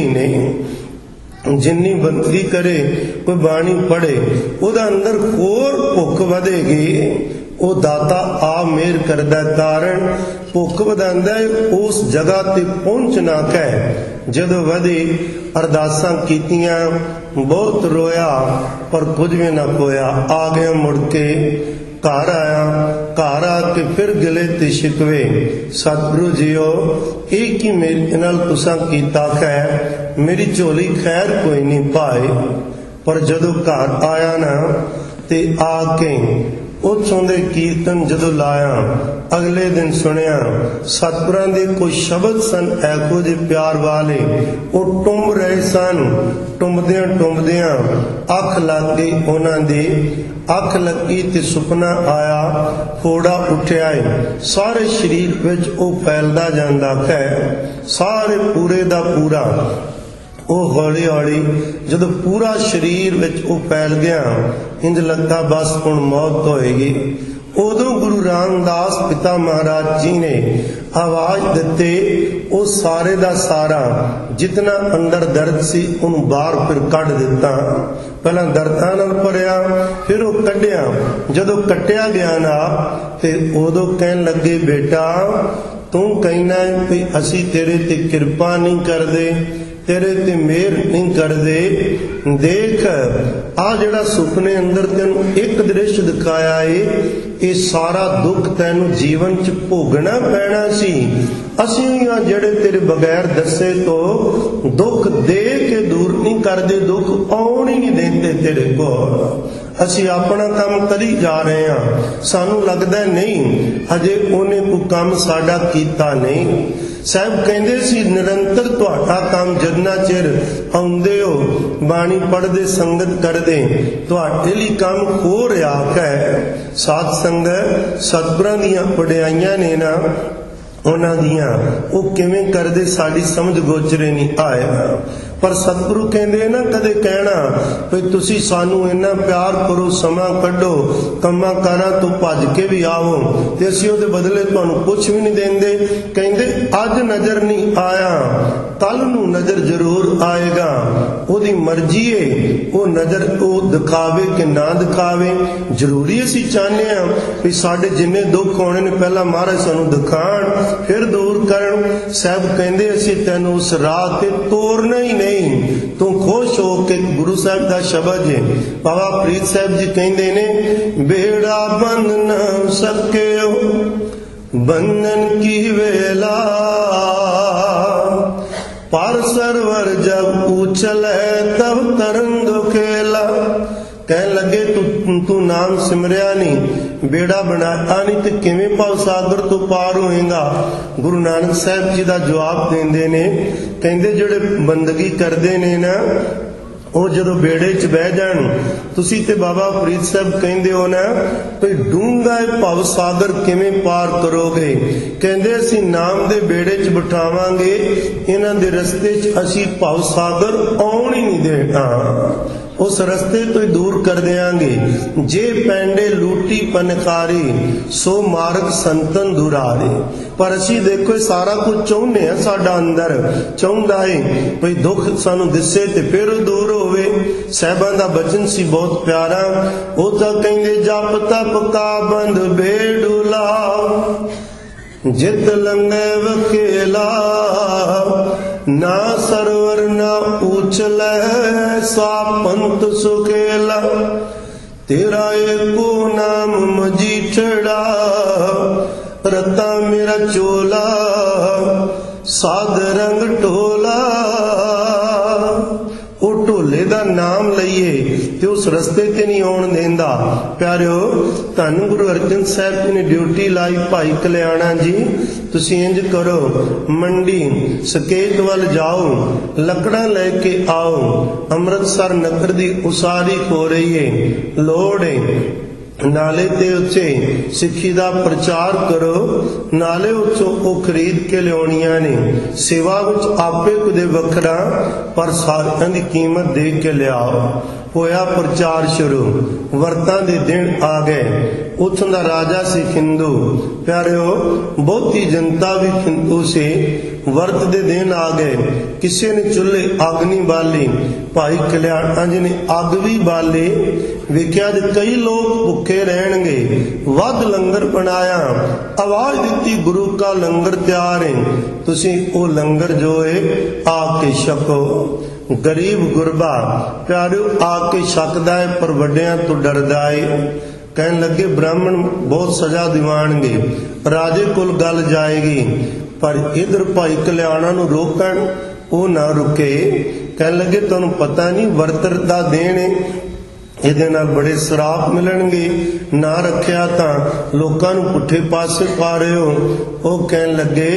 नहीं। जिन्नी बंदगी करे, कोई बाणी पढ़े, उहदा अंदर होर भुख वधेगी। वो दाता आ मेहर करदा, कारण भुख वधांदा है। उस जगह ते पहुंचना कह जदों वधी अरदासां कीतियां, बहुत रोया पर कुछ भी ना होया। आ गया मुड़ के घर आया, घर आके फिर गिले ते शिकवे, सतगुरु जीओ एक ही मेरे नाल तुसां कीता खैर, मेरी झोली खैर कोई नहीं पाए। पर जदों घर आया ना ते आके उत्थों दे कीर्तन जदों लाया, अगले दिन सुनिया सतगुरां दे कोई शब्द सन ऐहो जे प्यार वाले, वो टुंब रहे सन। टुंबदियां टुंबदियां अख लग गई उन्हां दी। अख लगी ते सुपना आया, फोड़ा उठिया है, सारे शरीर विच वो फैलदा जांदा है, सारे पूरे दा पूरा। वो हौली हौली जदों पूरा शरीर विच वो फैल गया, इंज लगता बस हुण मौत होएगी। उदों गुरु रामदास पिता महाराज जी ने आवाज दिते, वो सारे दा सारा जितना अंदर दर्द सी उन्हें बाहर फिर कढ़ दिता। पहला दर्दां नाल भरिया, फिर वो कढ़िया। जदों कट्टिया गया ना ते उदों कहन लगे, बेटा तू कहना है कि असी तेरे ते कृपा नहीं करदे, तेरे ते मेहर नहीं करदे। देख आ जिहड़ा सुपने अंदर तेनू एक दृश्य दिखाया है, ये सारा दुख तेनू जीवन च भोगना पैना सी। असीं आ जिहड़े तेरे बगैर दसे तो दुख दे के दूर नहीं करदे, दुख आउण ही नहीं देंदे तेरे कोल। असीं अपना काम करी जा रहे हैं, सानू लगदा नहीं अजे उहने कोई काम साडा कीता नहीं। साहब कहंदे सी निरंतर तुहाडा काम जिन्ना चिर आउंदे हो, बाणी पढ़दे संगत करदे, तुहाडे लई काम हो रिहा है। साध संगत सतगुरां दीयां वडियाईयां ने ना, उन्हां दियां वो किवें करदे साडी समझ गोचरे नहीं आया। पर सतगुरु कहंदे ना, कदे कहना भई तुसी सानू इन्ना प्यार करो, समा कढो, कम्मा कारां तो भज के भी आओ ते असीं उहदे बदले तुहानू कुछ भी नहीं देंदे। कहंदे अज नजर नहीं आया, कल नू नजर जरूर आएगा। ओदी मर्जी है वो नजर वो दिखावे कि ना दिखावे। जरूरी असीं चाहने आ भी साडे जिन्ने दुख होने ने पहला महाराज सानू दिखाण, फिर दूर करन। साहब कहंदे असीं तैनू उस राह ते तोरना ही नहीं, तू खुश हो के। गुरु साहब का शब्द है, बाबा फरीद साहब जी कहंदे ने, बेड़ा बंध न सके बंधन की वेला, पर सरवर जब उछले तब तरंग खेला। कहन लगे तू तू नाम सिमरिया नहीं, बेड़ा बनाया नहीं, तो किवें भव सागर तो पार होएगा। गुरु नानक साहब जी का जवाब देंदे ने, कहंदे जिहड़े बंदगी करदे ने ना, ਉਹ ਜਦੋਂ बेड़े च बह जान, तुसी ते बाबा फरीद साहब कहंदे हो ना भई डूंगा भव सागर किवें पार करोगे। कहंदे असीं नाम दे बेड़े च बिठावांगे, इन्हां दे रस्ते च असीं भव सागर आउण ही नहीं देना, उस रस्ते तो ही दूर कर देंगे। जे पैंडे लूटी पनकारी, सो मार्ग संतन दुरारे। पर असीं देखो सारा कुछ चाहुंदे आ, साडा अंदर चाहुंदा है भई दुख सानू दिसे ते फिर दूर होवे। साहिबां दा बचन सी बहुत प्यारा, ओ तां कहंदे जप तप का बंध बेडुला, जित लंघे वकेला, ना सरवर ना उछले सा पंथ सुकेला। तेरा एको नाम मजीठड़ा, रता मेरा चोला, साध रंग टोला। वो ढोले दा नाम लईए ते उस रस्ते ते नहीं आउण देंदा। प्यारिओ धन गुरु अर्जन साहब जी ने ड्यूटी लाई, भाई कल्याणा जी तुसीं इंज करो, मंडी सकेत वल जाओ, लकड़ां लेके आओ, अमृतसर नगर दी उसारी हो रही है, लोड़ है नाले ते उच्चे सिक्खी दा प्रचार करो, नाले उच्चों ओ खरीद के लियाउणियां ने। सेवा विच आपे कुदे वखरा पर सारियां दी कीमत दे के लियाओ। होया प्रचार शुरू, वरतां दे दिन आ गए। उत्थों दा राजा सी खिंदू। प्यारिओ, बहुती जनता भी खिंदू सी। वर्त दे दिन आ गए। किसी ने चुल्हे अग नहीं बाली, भाई कल्याण जी ने अग भी बाली। वेख्या कई लोग भुखे रहणगे, वध लंगर बनाया। आवाज दिती गुरु का लंगर तैयार है, तुसी ओ लंगर जो है आके छको। गरीब गुरबा प्यारिओ आके छकदा है, पर वड्डियां तो डरदा है। कहन लगे ब्राह्मण बहुत सजा दिवाणगे, राजे कोल गल जाएगी। पर इधर भाई कल्याणा नूं रोकण, वो ना रुके। कहन लगे तुहानूं पता नहीं वर्त दा दिन है, ਇਹਦੇ ਨਾਲ बड़े श्राप मिलणगे, ना रखिया तां लोकां नूं पुठे पासे पा रहे हो। ਉਹ ਕਹਿਣ ਲੱਗੇ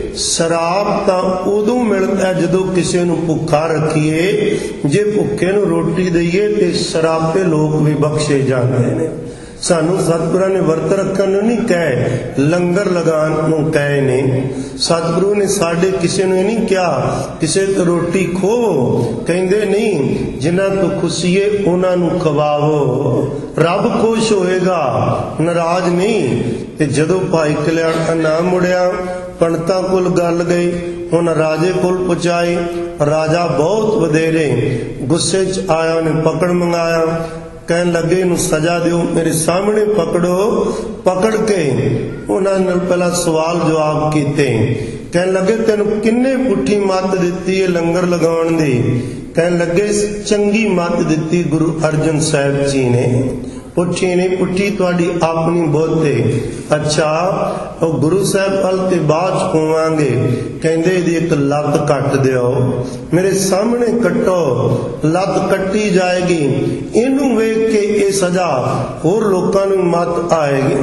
ਸ਼ਰਾਪ ਤਾਂ ਉਦੋਂ ਮਿਲਦਾ ਜਦੋਂ ਕਿਸੇ ਨੂੰ ਭੁੱਖਾ ਰੱਖੀਏ। ਜੇ ਭੁੱਖੇ ਨੂੰ ਰੋਟੀ ਦਈਏ ਤੇ ਸ਼ਰਾਪੇ ਲੋਕ ਵੀ ਬਖਸ਼ੇ ਜਾਂਦੇ ਨੇ। ਸਾਨੂੰ ਸਤਿਗੁਰਾਂ ਨੇ ਵਰਤ ਰੱਖਣ ਨੂੰ ਨਹੀਂ ਕਹੇ, ਲੰਗਰ ਲਗਾਉਣ ਨੂੰ ਕਹੇ ਨੇ। ਸਤਿਗੁਰੂ ਨੇ ਸਾਡੇ ਕਿਸੇ ਨੂੰ ਇਹ ਨਹੀਂ ਕਿਹਾ ਕਿਸੇ ਤੋਂ ਰੋਟੀ ਖੋਵੋ, ਕਹਿੰਦੇ ਨਹੀਂ ਜਿਨ੍ਹਾਂ ਤੋਂ ਖੁਸ਼ੀਏ ਉਹਨਾਂ ਨੂੰ ਖਵਾਵੋ, ਰੱਬ ਖੁਸ਼ ਹੋਏਗਾ, ਨਾਰਾਜ਼ ਨਹੀਂ। ਤੇ ਜਦੋਂ ਭਾਈ ਕਲਿਆਣ ਨਾ ਮੁੜਿਆ, ਪੰਡਤਾਂ ਕੋਲ ਗੱਲ ਗਈ, ਹੁਣ ਰਾਜੇ ਕੋਲ ਪਹੁੰਚਾਈ। ਰਾਜਾ ਬਹੁਤ ਵਧੇਰੇ ਗੁੱਸੇ 'ਚ ਆਇਆ, ਉਹਨੇ ਪਕੜ ਮੰਗਾਇਆ। कहन लगे इनू सजा दो, मेरे सामने पकड़ो। पकड़ के उन्होंने पहला सवाल जवाब किए। कहन लगे तेन किन्ने पुठी मत दी है लंगर लगाउण दी? कहन लगे चंगी मत दी गुरु अर्जन साहब जी ने। पुठी नहीं, पुठी तुहाडी अपनी बुद्ध है। अच्छा वो गुरु साहब अल ते बाद पवांगे, कहंदे इहदी एक लत कट दिओ, मेरे सामने कट्टो। लत कट्टी जाएगी, इनू वेख के ये सजा होर लोकां नूं मत आएगी।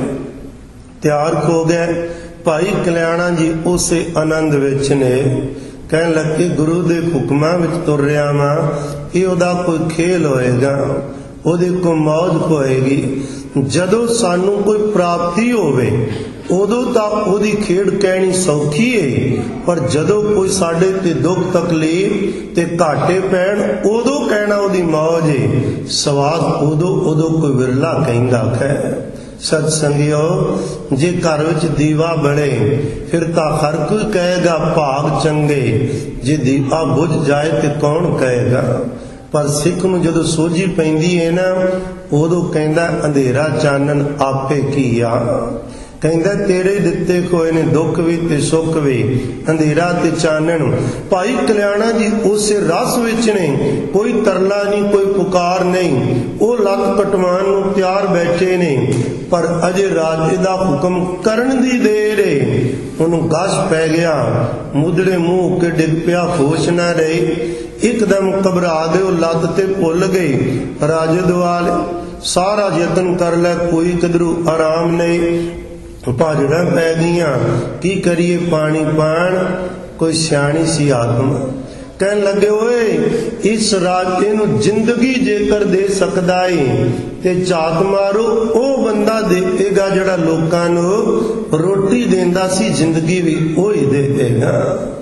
तैयार हो गए। भाई कल्याणा जी उसे आनंद विच ने। कहन लगे गुरु दे हुक्मां विच तुर रिहा वां, इह ओहदा कोई खेल होएगा, ਉਹਦੇ ਕੋ ਮੌਜ ਹੋਏਗੀ। ਜਦੋਂ ਸਾਨੂੰ ਕੋਈ ਪ੍ਰਾਪਤੀ ਹੋਵੇ ਉਦੋਂ ਤਾਂ ਉਹਦੀ ਖੇਡ ਕਹਿਣੀ ਸੌਖੀ ਏ, ਪਰ ਜਦੋਂ ਕੋਈ ਸਾਡੇ ਤੇ ਦੁੱਖ ਤਕਲੀਫ ਤੇ ਘਾਟੇ ਪੈਣ ਉਦੋਂ ਕਹਿਣਾ ਉਹਦੀ ਮੌਜ ਏ। ਸਵਾਦ ਉਦੋਂ ਉਦੋਂ ਕੋਈ ਵਿਰਲਾ ਕਹਿੰਦਾ ਹੈ। ਸਤ ਸੰਗਿਓ, ਜੇ ਘਰ ਵਿੱਚ ਦੀਵਾ ਬਲੇ ਫਿਰ ਤਾਂ ਹਰ ਕੋਈ ਕਹੇਗਾ ਭਾਗ ਚੰਗੇ, ਜੇ ਦੀਵਾ ਬੁਝ ਜਾਏ ਤੇ ਕੌਣ ਕਹੇਗਾ। पर सिख नूं जदों सोझी पैंदी है ना, उदों कहंदा अंधेरा चानन आपे कीया। कहंदा तेरे दिते कोई ने दुख भी ते सुख भी, अंधेरा ते चानन। भाई कल्याणा जी उस रस विच ने, कोई तरला नहीं, कोई पुकार नहीं। वो लत कटवाण नूं तैयार बैठे ने, पर अजे राजे दा हुक्म करन दी देर है। उहनूं गश पै गया, मुदड़े मुंह के डिग पिया, होश ना रही। एकदम घबरा गए, लत ते भुल गई। राजे दुआल सारा यतन कर लै, कोई किधरों आराम नहीं। भाजड़ा पै गईयां, की करिए पानी पाण। कोई सियाणी सी आत्मा कहन लगे ओए इस राजे नूं जिंदगी जेकर दे सकदा है ते झात मारो, ओ बंदा देगा जिहड़ा लोकां नूं रोटी देंदा सी, जिंदगी भी ओही देगा।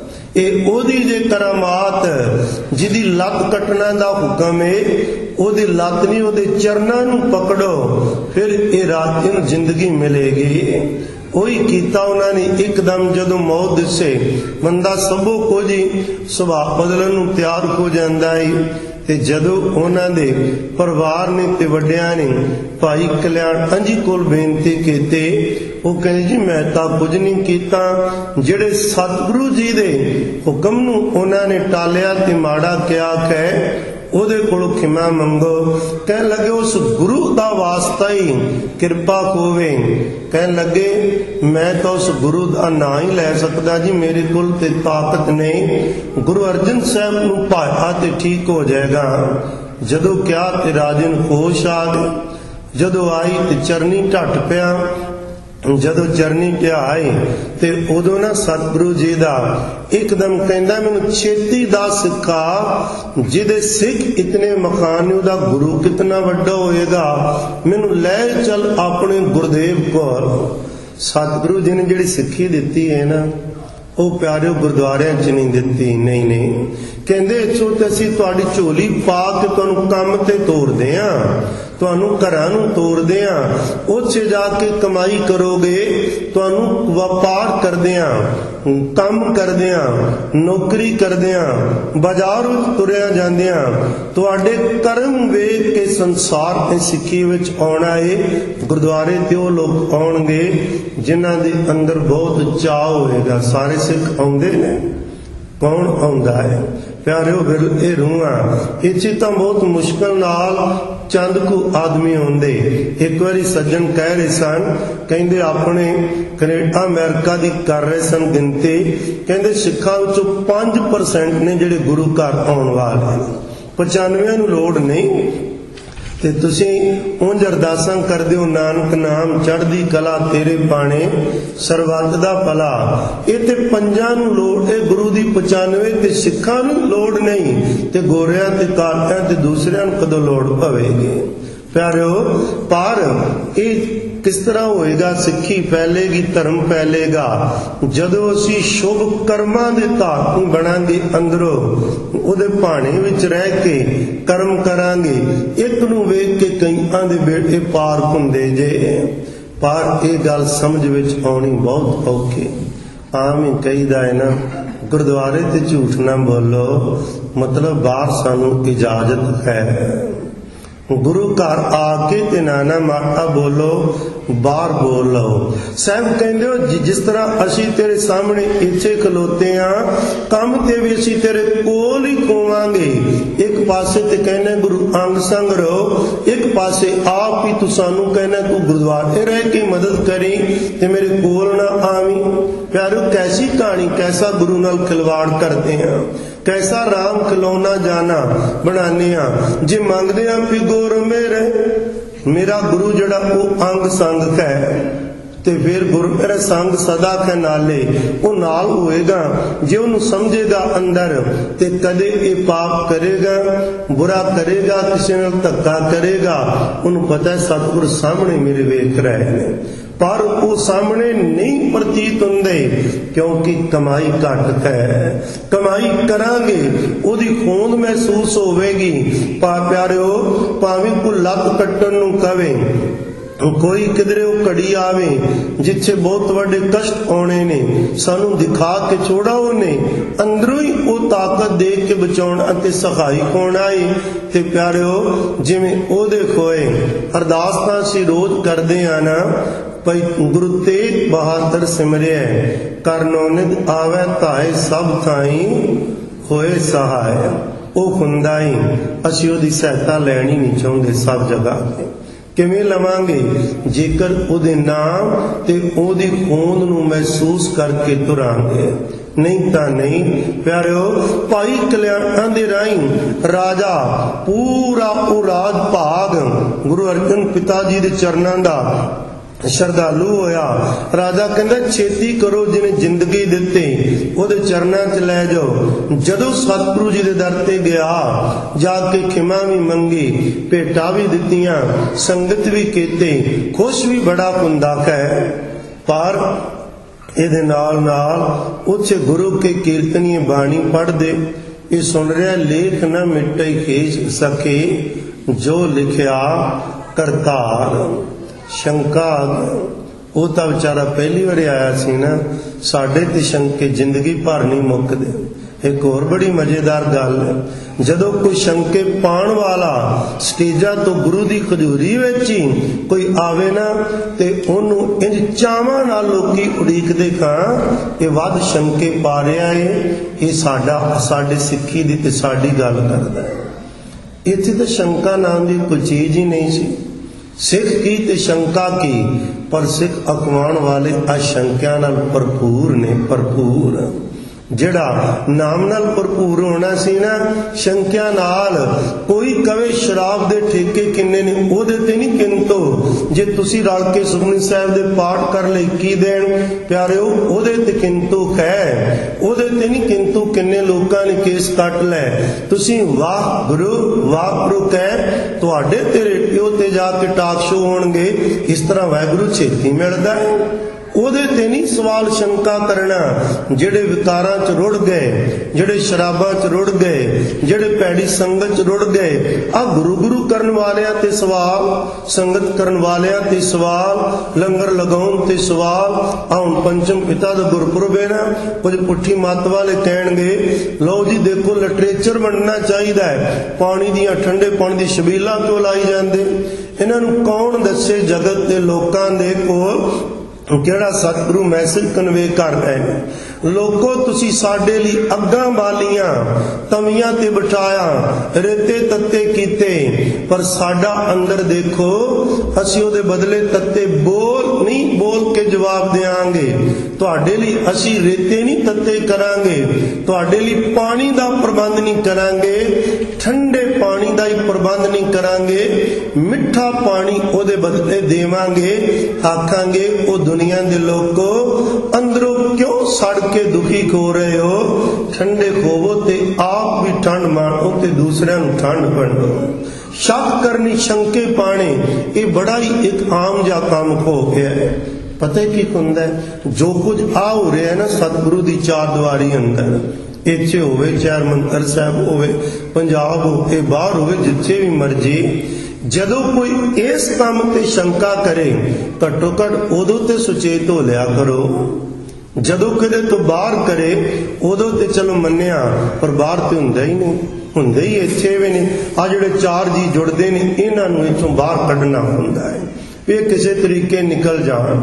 ਇਹ ਉਹਦੀ ਜੇ ਕਰਾਮਾਤ ਜਿਹਦੀ ਲੱਤ ਕੱਟਣਾ ਦਾ ਹੁਕਮ ਹੈ, ਉਹਦੀ ਲੱਤ ਨਹੀਂ ਉਹਦੇ ਚਰਨਾਂ ਨੂੰ ਪਕੜੋ, ਫਿਰ ਇਹ ਰਾਤ ਨੂੰ ਜ਼ਿੰਦਗੀ ਮਿਲੇਗੀ। ਉਹੀ ਕੀਤਾ ਉਹਨਾਂ ਨੇ। ਇੱਕਦਮ ਜਦੋਂ ਮੌਤ ਦਿਸੇ, ਬੰਦਾ ਸਭੋ ਕੁਝ ਹੀ ਸੁਭਾਅ ਬਦਲਣ ਨੂੰ ਤਿਆਰ ਹੋ ਜਾਂਦਾ ਹੈ। ਤੇ ਜਦੋਂ ਉਹਨਾਂ ਦੇ ਪਰਿਵਾਰ ਨੇ ਤੇ ਵੱਡਿਆਂ ਨੇ ਭਾਈ ਕਲਿਆਣ ਜੀ ਕੋਲ ਬੇਨਤੀ ਕੀਤੀ, ਉਹ ਕਹਿੰਦੇ ਜੀ ਮੈਂ ਤਾਂ ਕੁਝ ਨਹੀਂ ਕੀਤਾ। ਜਿਹੜੇ ਸਤਿਗੁਰੂ ਜੀ ਦੇ ਹੁਕਮ ਨੂੰ ਉਹਨਾਂ ਨੇ ਟਾਲਿਆ ਤੇ ਮਾੜਾ ਕਿਹਾ ਕਹਿ, ਉਹਦੇ ਕੋਲੋਂ ਖਿਮਾ ਮੰਗੋ। ਕਹਿਣ ਲੱਗੇ ਉਸ ਗੁਰੂ ਦਾ ਵਾਸਤਾ ਹੀ ਕਿਰਪਾ ਹੋਵੇ। ਕਹਿਣ ਲੱਗੇ ਮੈਂ ਤਾਂ ਉਸ ਗੁਰੂ ਦਾ ਨਾਂ ਹੀ ਲੈ ਸਕਦਾ ਜੀ, ਮੇਰੇ ਕੋਲ ਤੇ ਤਾਕਤ ਨਹੀਂ। ਗੁਰੂ ਅਰਜਨ ਸਾਹਿਬ ਨੂੰ ਭਾਇਆ ਤੇ ਠੀਕ ਹੋ ਜਾਏਗਾ। ਜਦੋਂ ਕਿਹਾ ਤੇ ਰਾਜੇ ਨੂੰ ਹੋਸ਼ ਆ ਗਈ। ਜਦੋਂ ਆਈ ਤੇ ਚਰਨੀ ਢੱਟ ਪਿਆ। ਜਦੋਂ ਚਰਨੀ ਧਿਆਏ ਤੇ ਉਦੋਂ ਨਾ ਸਤਿਗੁਰੂ ਜੀ ਦਾ ਇੱਕਦਮ ਕਹਿੰਦਾ ਮੈਨੂੰ ਛੇਤੀ ਦਾ ਸਿੱਖਾ, ਜਿਹਦੇ ਸਿੱਖ ਇਤਨੇ ਮਕਾਨ ਨੇ ਉਹਦਾ ਗੁਰੂ ਕਿਤਨਾ ਵੱਡਾ ਹੋਏਗਾ, ਮੈਨੂੰ ਲੈ ਚੱਲ ਆਪਣੇ ਗੁਰਦੇਵ ਕੋਲ। ਸਤਿਗੁਰੂ ਜੀ ਨੇ ਜਿਹੜੀ ਸਿੱਖੀ ਦਿੱਤੀ ਹੈ ਨਾ, ਉਹ ਪਿਆਰਿਓ ਗੁਰਦੁਆਰਿਆਂ 'ਚ ਨਹੀਂ ਦਿੱਤੀ, ਨਹੀਂ ਨਹੀਂ ਕਹਿੰਦੇ ਇੱਥੋਂ ਤੇ ਅਸੀਂ ਤੁਹਾਡੀ ਝੋਲੀ ਪਾ ਕੇ ਤੁਹਾਨੂੰ ਕੰਮ ਤੇ ਤੋਰਦੇ ਹਾਂ, ਤੁਹਾਨੂੰ ਘਰਾਂ ਨੂੰ ਤੋਰਦੇ ਹਾਂ, ਉੱਥੇ ਜਾ ਕੇ ਕਮਾਈ ਕਰੋਗੇ, ਤੁਹਾਨੂੰ ਵਪਾਰ ਕਰਦਿਆਂ, ਕੰਮ ਕਰਦਿਆਂ, ਨੌਕਰੀ ਕਰਦਿਆਂ, ਬਾਜ਼ਾਰ ਵਿੱਚ ਤੁਰਿਆ ਜਾਂਦਿਆਂ ਤੁਹਾਡੇ ਕਰਮ ਵੇਖ ਕੇ ਸੰਸਾਰ ਤੇ ਸਿੱਖੀ ਵਿੱਚ ਆਉਣਾ ਏ। ਗੁਰਦੁਆਰੇ ਤੇ ਉਹ ਲੋਕ ਆਉਣਗੇ ਜਿਨ੍ਹਾਂ ਦੇ ਅੰਦਰ ਬਹੁਤ ਚਾਅ ਹੋਏਗਾ। ਸਾਰੇ ਸਿੱਖ ਆਉਂਦੇ ਨੇ, ਕੌਣ ਆਉਂਦਾ ਹੈ ਪਿਆਰਿਓ? ਫਿਰ ਇਹ ਰੂਹਾਂ ਇੱਥੇ ਤਾਂ ਬਹੁਤ ਮੁਸ਼ਕਲ ਨਾਲ ਚੰਦ ਕੁ ਆਦਮੀ ਹੁੰਦੇ। ਇੱਕ ਵਾਰੀ ਸੱਜਣ ਕਹਿ ਰਹੇ ਸਨ, ਕਹਿੰਦੇ ਆਪਣੇ ਕੈਨੇਡਾ ਅਮਰੀਕਾ ਦੀ ਕਰ ਰਹੇ ਸਨ ਗਿਣਤੀ, ਕਹਿੰਦੇ ਸਿੱਖਾਂ ਵਿੱਚੋਂ ਪੰਜ ਪਰਸੈਂਟ ਨੇ ਜਿਹੜੇ ਗੁਰੂ ਘਰ ਆਉਣ ਵਾਲੇ ਨੇ, ਪਚਾਨਵੇਂ ਨੂੰ ਲੋੜ ਨਹੀਂ। ਤੇ ਤੁਸੀਂ ਉਂਝ ਅਰਦਾਸਾਂ ਕਰਦੇ ਹੋ, ਨਾਨਕ ਨਾਮ ਚੜ੍ਹਦੀ ਕਲਾ ਤੇਰੇ ਬਾਣੇ ਸਰਬੱਤ ਦਾ ਭਲਾ। ਇਹ ਤੇ ਪੰਜਾਂ ਨੂੰ ਲੋੜ ਹੈ ਗੁਰੂ ਦੀ, ਪਚਾਨਵੇਂ ਤੇ ਸਿੱਖਾਂ ਨੂੰ ਲੋੜ ਨਹੀਂ, ਤੇ ਗੋਰਿਆਂ ਤੇ ਕਾਕਿਆਂ ਤੇ ਦੂਸਰਿਆਂ ਨੂੰ ਕਦੋਂ ਲੋੜ ਪਵੇਗੀ ਪਿਆਰਿਓ? ਪਰ ਇਹ ਕਿਸ ਤਰ੍ਹਾਂ ਹੋਏਗਾ? ਸਿੱਖੀ ਫੈਲੇਗੀ, ਧਰਮ ਫੈਲੇਗਾ ਜਦੋਂ ਅਸੀਂ ਸ਼ੁਭ ਕਰਮਾਂ ਦੇ ਧਾਰਨੀ ਬਣਾਂਗੇ, ਅੰਦਰੋਂ ਉਹਦੇ ਭਾਣੇ ਵਿੱਚ ਰਹਿ ਕੇ ਕਰਮ ਕਰਾਂਗੇ। ਇੱਕ ਨੂੰ ਵੇਖ ਕੇ ਕਈਆਂ ਦੇ ਬੇਟੇ ਪਾਰ ਹੁੰਦੇ ਜੇ, ਪਰ ਇਹ ਗੱਲ ਸਮਝ ਵਿੱਚ ਆਉਣੀ ਬਹੁਤ ਔਖੀ। ਆਮ ਹੀ ਕਹੀਦਾ ਹੈ ਨਾ, ਗੁਰਦੁਆਰੇ ਤੇ ਝੂਠ ਨਾ ਬੋਲੋ, ਮਤਲਬ ਬਾਹਰ ਸਾਨੂੰ ਇਜਾਜ਼ਤ ਹੈ। ਗੁਰੂ ਘਰ ਆ ਕੇ ਤੇ ਨਾਨਾ ਮਾਤਾ ਬੋਲੋ, ਬਾਹਰ ਬੋਲ ਲਓ। ਸਾਹਿਬ ਕਹਿੰਦੇ ਹੋ ਜਿਸ ਤਰ੍ਹਾਂ ਅਸੀਂ ਤੇਰੇ ਸਾਹਮਣੇ ਇੱਥੇ ਖਲੋਤੇ ਆ, ਕੰਮ ਤੇ ਵੀ ਅਸੀਂ ਤੇਰੇ ਕੋਲ ਹੀ ਖੋਵਾਂਗੇ। ਇੱਕ ਪਾਸੇ ਤੇ ਕਹਿੰਦੇ ਗੁਰੂ ਅੰਗ ਸੰਗ ਰਹੋ, ਇੱਕ ਪਾਸੇ ਆਪ ਹੀ ਤੂੰ ਸਾਨੂੰ ਕਹਿੰਦਾ ਤੂੰ ਗੁਰਦੁਆਰੇ ਰਹਿ ਕੇ ਮਦਦ ਕਰੀ ਤੇ ਮੇਰੇ ਕੋਲ ਨਾ ਆਵੀਂ। ਪਿਆਰੋ ਕੈਸੀ ਕਹਾਣੀ, ਕੈਸਾ ਗੁਰੂ ਨਾਲ ਖਿਲਵਾੜ ਕਰਦੇ ਆ, ਕੈਸਾ ਰਾਮ ਖਿਲੌਣਾ ਜਾਣਾ ਬਣਾਨੇ ਆ। ਜੇ ਮੰਗਦੇ ਆ ਵੀ ਗੁਰ ਮੇਰੇ, ਮੇਰਾ ਗੁਰੂ ਜਿਹੜਾ ਉਹ ਅੰਗ ਸੰਗ ਹੈ, ਤੇ ਫਿਰ ਗੁਰੂ ਮੇਰੇ ਸੰਗ ਸਦਾ ਕੇ ਨਾਲੇ ਉਹ ਨਾਲ ਹੋਏਗਾ। ਜੇ ਉਹਨੂੰ ਸਮਝੇਗਾ ਅੰਦਰ ਤੇ ਕਦੇ ਇਹ ਪਾਪ ਕਰੇਗਾ, ਬੁਰਾ ਕਰੇਗਾ, ਕਿਸੇ ਨਾਲ ਧੱਕਾ ਕਰੇਗਾ, ਉਹਨੂੰ ਪਤਾ ਹੈ ਸਤਿਗੁਰ ਸਾਹਮਣੇ ਮੇਰੇ ਵੇਖ ਰਹੇ ਨੇ, ਪਰ ਉਹ ਸਾਹਮਣੇ ਨਹੀਂ ਪ੍ਰਤੀਤ ਹੁੰਦੇ ਕਿਉਂਕਿ ਕਮਾਈ ਘੱਟ ਹੈ। ਕਮਾਈ ਕਰਾਂਗੇ ਉਹਦੀ ਹੋਂਦ ਮਹਿਸੂਸ ਹੋਵੇਗੀ। ਪਾ ਪਿਆਰਿਓ ਭਾਵੇਂ ਕੋਈ ਲੱਤ ਕੱਟਣ ਨੂੰ ਕਵੇ, ਕੋਈ ਕਿਧਰੇ ਉਹ ਘੜੀ ਆਵੇ ਜਿੱਥੇ ਬਹੁਤ ਵੱਡੇ ਕਸ਼ਟ ਆਉਣੇ ਨੇ, ਸਾਨੂੰ ਦਿਖਾ ਕੇ ਛੋੜਾ ਉਹਨੇ, ਅੰਦਰੋਂ ਹੀ ਉਹ ਤਾਕਤ ਦੇ ਕੇ ਬਚਾਉਣ ਅਤੇ ਸਹਾਈ ਹੋਣ ਆਈ। ਤੇ ਪਿਆਰਿਓ ਜਿਵੇਂ ਉਹਦੇ ਖੋਏ ਅਰਦਾਸ ਤਾਂ ਅਸੀਂ ਰੋਜ਼ ਕਰਦੇ ਆ ਨਾ, ਭਈ ਗੁਰੂ ਤੇਗ ਬਹਾਦਰ ਸਿਮਰਿਆ ਕਰਨੋ ਨਿਤ ਆਵੇ ਧਾਏ ਸਭ ਥਾਈ ਹੋਏ ਸਹਾਇ। ਉਹ ਹੁੰਦਾ ਹੀ ਅਸੀਂ ਉਹਦੀ ਸਹਾਇਤਾ ਲੈਣੀ ਨਹੀਂ ਚਾਹੁੰਦੇ ਸਭ ਜਗ੍ਹਾ ਤੇ। ਕਿਵੇਂ ਲਵਾਂਗੇ? ਜੇਕਰ ਉਹਦੇ ਨਾਮ ਤੇ ਉਹਦੀ ਹੋਂਦ ਨੂੰ ਮਹਿਸੂਸ ਕਰਕੇ ਤੁਰਾਂਗੇ, ਨਹੀਂ ਤਾਂ ਨਹੀਂ। ਪਿਆਰਿਓ ਭਾਈ ਕਲਿਆਣਾਂ ਦੇ ਰਾਹੀਂ ਰਾਜਾ ਪੂਰਾ ਉਹ ਰਾਜ ਭਾਗ ਗੁਰੂ ਅਰਜਨ ਪਿਤਾ ਜੀ ਦੇ ਚਰਨਾਂ ਦਾ ਸ਼ਰਧਾਲੂ ਹੋਇਆ। ਰਾਜਾ ਕਹਿੰਦਾ ਛੇਤੀ ਕਰੋ, ਜਿਹਨੇ ਜ਼ਿੰਦਗੀ ਦਿੱਤੀ ਉਹਦੇ ਚਰਨਾਂ 'ਚ ਲੈ ਜਾਓ। ਜਦੋਂ ਸਤਿਗੁਰੂ ਜੀ ਦੇ ਦਰ ਤੇ ਗਿਆ, ਜਾ ਕੇ ਖਿਮਾ ਵੀ ਮੰਗੀ, ਭੇਟਾਂ ਵੀ ਦਿੱਤੀਆਂ, ਸੰਗਤ ਵੀ ਕੀਤੀ, ਖੁਸ਼ ਵੀ ਬੜਾ ਹੁੰਦਾ ਹੈ। ਪਰ ਇਹਦੇ ਨਾਲ ਨਾਲ ਉੱਥੇ ਗੁਰੂ ਕੇ ਕੀਰਤਨੀਏ ਬਾਣੀ ਪੜ੍ਹਦੇ, ਇਹ ਸੁਣ ਰਿਹਾ ਲੇਖ ਨਾ ਮਿਟੇ ਖੇਚ ਸਕੇ ਜੋ ਲਿਖਿਆ ਕਰਤਾਰ। ਸ਼ੰਕਾ ਉਹ ਤਾਂ ਵਿਚਾਰਾ ਪਹਿਲੀ ਵਾਰ ਆਇਆ ਸੀ ਨਾ, ਸਾਡੇ ਤੇ ਸ਼ੰਕੇ ਜ਼ਿੰਦਗੀ ਭਰ ਨਹੀਂ ਮੁੱਕਦੇ। ਇੱਕ ਹੋਰ ਬੜੀ ਮਜ਼ੇਦਾਰ ਗੱਲ ਹੈ, ਜਦੋਂ ਕੋਈ ਸ਼ੰਕੇ ਪਾਉਣ ਵਾਲਾ ਸਟੇਜਾਂ ਤੋਂ ਗੁਰੂ ਦੀ ਖਜੂਰੀ ਵਿੱਚ ਹੀ ਕੋਈ ਆਵੇ ਨਾ, ਤੇ ਉਹਨੂੰ ਇੰਜ ਚਾਵਾਂ ਨਾਲ ਲੋਕੀ ਉਡੀਕਦੇ ਖਾਂ ਇਹ ਵੱਧ ਸ਼ੰਕੇ ਪਾ ਰਿਹਾ ਏ, ਇਹ ਸਾਡਾ ਸਾਡੇ ਸਿੱਖੀ ਦੀ ਤੇ ਸਾਡੀ ਗੱਲ ਕਰਦਾ ਹੈ। ਇੱਥੇ ਤਾਂ ਸ਼ੰਕਾ ਨਾਮ ਦੀ ਕੋਈ ਚੀਜ਼ ਹੀ ਨਹੀਂ ਸੀ। ਸਿੱਖ ਕੀ ਤੇ ਸ਼ੰਕਾ ਕੀ, ਪਰ ਸਿੱਖ ਅਖਵਾਉਣ ਵਾਲੇ ਅਸ਼ੰਕਿਆਂ ਨਾਲ ਭਰਪੂਰ ਨੇ, ਭਰਪੂਰ। ਜਿਹੜਾ ਨਾਮ ਨਾਲ ਭਰਪੂਰ ਹੋਣਾ ਸੀ ਨਾ, ਸ਼ੰਕਿਆ ਨਾਲ ਕੋਈ ਕਵੇ ਸ਼ਰਾਬ ਦੇ ਠੇਕੇ ਕਿੰਨੇ ਨੇ, ਉਹਦੇ ਤੇ ਨਹੀਂ ਕਿੰਤੋ। ਜੇ ਤੁਸੀਂ ਰਲ ਕੇ ਸੁਖਮਨੀ ਸਾਹਿਬ ਦੇ ਪਾਠ ਕਰ ਲਈ ਕੀ ਦੇਣ ਪਿਆਰਿਓ, ਉਹਦੇ ਤੇ ਕਿੰਤੂ ਹੈ, ਉਹਦੇ ਤੇ ਨਹੀਂ ਕਿੰਤੂ ਕਿੰਨੇ ਲੋਕਾਂ ਨੇ ਕੇਸ ਕੱਟ ਲੈ। ਤੁਸੀਂ ਵਾਹ ਗੁਰੂ ਵਾਹ ਗੁਰੂ ਕਹਿ, ਤੁਹਾਡੇ ਤੇ ਰੇਡੀਓ ਤੇ ਜਾ ਕੇ ਟਾਕ ਸ਼ੋ ਹੋਣਗੇ। ਇਸ ਤਰ੍ਹਾਂ ਵਾਹਿਗੁਰੂ ਛੇਤੀ ਮਿਲਦਾ ਹੈ। ਉਹਦੇ ਤੇ ਨਹੀਂ ਸਵਾਲ ਸ਼ੰਕਾ ਕਰਨਾ। ਜਿਹੜੇ ਵਿਕਾਰਾਂ 'ਚ ਰੁੜ ਗਏ, ਜਿਹੜੇ ਸ਼ਰਾਬਾਂ 'ਚ ਰੁੜ ਗਏ, ਜਿਹੜੇ ਭੈੜੀ ਸੰਗਤ 'ਚ ਰੁੜ ਗਏ, ਆ ਗੁਰੂ ਗੁਰੂ ਕਰਨ ਵਾਲਿਆਂ ਤੇ ਸਵਾਲ, ਸੰਗਤ ਕਰਨ ਵਾਲਿਆਂ ਤੇ ਸਵਾਲ, ਲੰਗਰ ਲਗਾਉਣ ਤੇ ਸਵਾਲ। ਆ ਹੁਣ ਪੰਚਮ ਪਿਤਾ ਦਾ ਗੁਰਪੁਰਬ ਹੈ ਨਾ, ਕੁਝ ਪੁੱਠੀ ਮੱਤ ਵਾਲੇ ਕਹਿਣਗੇ ਲਓ ਜੀ ਦੇਖੋ ਲਿਟਰੇਚਰ ਬਣਨਾ ਚਾਹੀਦਾ ਹੈ, ਪਾਣੀ ਦੀਆਂ ਠੰਡੇ ਪਾਣੀ ਦੀ ਛਬੀਲਾਂ ਕਿਉਂ ਲਾਈ ਜਾਂਦੇ। ਇਹਨਾਂ ਨੂੰ ਕੌਣ ਦੱਸੇ ਜਗਤ ਦੇ ਲੋਕਾਂ ਦੇ ਕੋਲ ਕਿਹੜਾ ਸਤਿਗੁਰੂ ਮੈਸੇਜ ਕਨਵੇ ਕਰ ਰਹੇ ਨੇ। ਲੋਕੋ ਤੁਸੀਂ ਸਾਡੇ ਲਈ ਅੱਗਾਂ ਬਾਲੀਆਂ, ਤਵੀਆਂ ਤੇ ਬਿਠਾਇਆ, ਰੇਤੇ ਤੱਤੇ ਕੀਤੇ, ਪਰ ਸਾਡਾ ਅੰਦਰ ਦੇਖੋ ਅਸੀਂ ਉਹਦੇ ਬਦਲੇ ਤੱਤੇ ਬੋਲ ਨਹੀਂ ਬੋਲ ਕੇ ਜਵਾਬ ਦੇਾਂਗੇ। ਤੁਹਾਡੇ ਲਈ ਅਸੀਂ ਰੇਤੇ ਨਹੀਂ ਤੱਤੇ ਕਰਾਂਗੇ, ਤੁਹਾਡੇ ਲਈ ਪਾਣੀ ਦਾ ਪ੍ਰਬੰਧ ਨਹੀਂ ਕਰਾਂਗੇ, ਠੰਡੇ ਪਾਣੀ ਦਾ ਹੀ ਪ੍ਰਬੰਧ ਨਹੀਂ ਕਰਾਂਗੇ, ਮਿੱਠਾ ਪਾਣੀ ਉਹਦੇ ਬਦਲੇ ਦੇਵਾਂਗੇ। ਆਖਾਂਗੇ ਉਹ ਦੁਨੀਆ ਦੇ ਲੋਕੋ ਅੰਦਰੋਂ ਕਿਉਂ ਸੜ ਕੇ ਦੁਖੀ ਹੋ ਰਹੇ ਹੋ, ਠੰਡੇ ਹੋਵੋ ਤੇ ਆਪ ਵੀ ਠੰਡ ਮਾਣੋ ਤੇ ਦੂਸਰਿਆਂ ਨੂੰ ਠੰਡ ਵੰਡੋ। ਸ਼ੱਕ ਕਰਨੀ ਸ਼ੰਕੇ ਪਾਣੇ, ਇਹ ਬੜਾ ਹੀ ਇੱਕ ਆਮ ਜਿਹਾ ਕੰਮ ਹੋ ਗਿਆ ਹੈ। ਪਤਾ ਕੀ ਹੁੰਦਾ ਹੈ, ਜੋ ਕੁਝ ਆ ਹੋ ਰਿਹਾ ਨਾ ਸਤਿਗੁਰੂ ਦੀ ਚਾਰ ਦੀਵਾਰੀ ਅੰਦਰ, ਇੱਥੇ ਹੋਵੇ ਚਾਰ ਮੰਤਰ ਸਾਹਿਬ ਹੋਵੇ, ਪੰਜਾਬ ਹੋਵੇ ਬਾਹਰ ਹੋਵੇ, ਜਿੱਥੇ ਵੀ ਮਰਜੀ, ਜਦੋਂ ਕੋਈ ਇਸ ਕੰਮ ਤੇ ਸ਼ੰਕਾ ਕਰੇ ਘੱਟੋ ਘੱਟ ਉਦੋਂ ਤੇ ਸੁਚੇਤ ਹੋ ਲਿਆ ਕਰੋ। ਜਦੋਂ ਕਿਤੇ ਤੋਂ ਬਾਹਰ ਕਰੇ ਉਦੋਂ ਤੇ ਚਲੋ ਮੰਨਿਆ, ਪਰ ਬਾਹਰ ਤੇ ਹੁੰਦਾ ਹੀ ਨਹੀਂ, ਹੁੰਦੇ ਹੀ ਇੱਥੇ ਵੀ ਨਹੀਂ। ਆ ਜਿਹੜੇ ਚਾਰ ਜੀ ਜੁੜਦੇ ਨੇ ਇਹਨਾਂ ਨੂੰ ਇੱਥੋਂ ਬਾਹਰ ਕੱਢਣਾ ਹੁੰਦਾ ਹੈ, ਇਹ ਕਿਸੇ ਤਰੀਕੇ ਨਿਕਲ ਜਾਣ।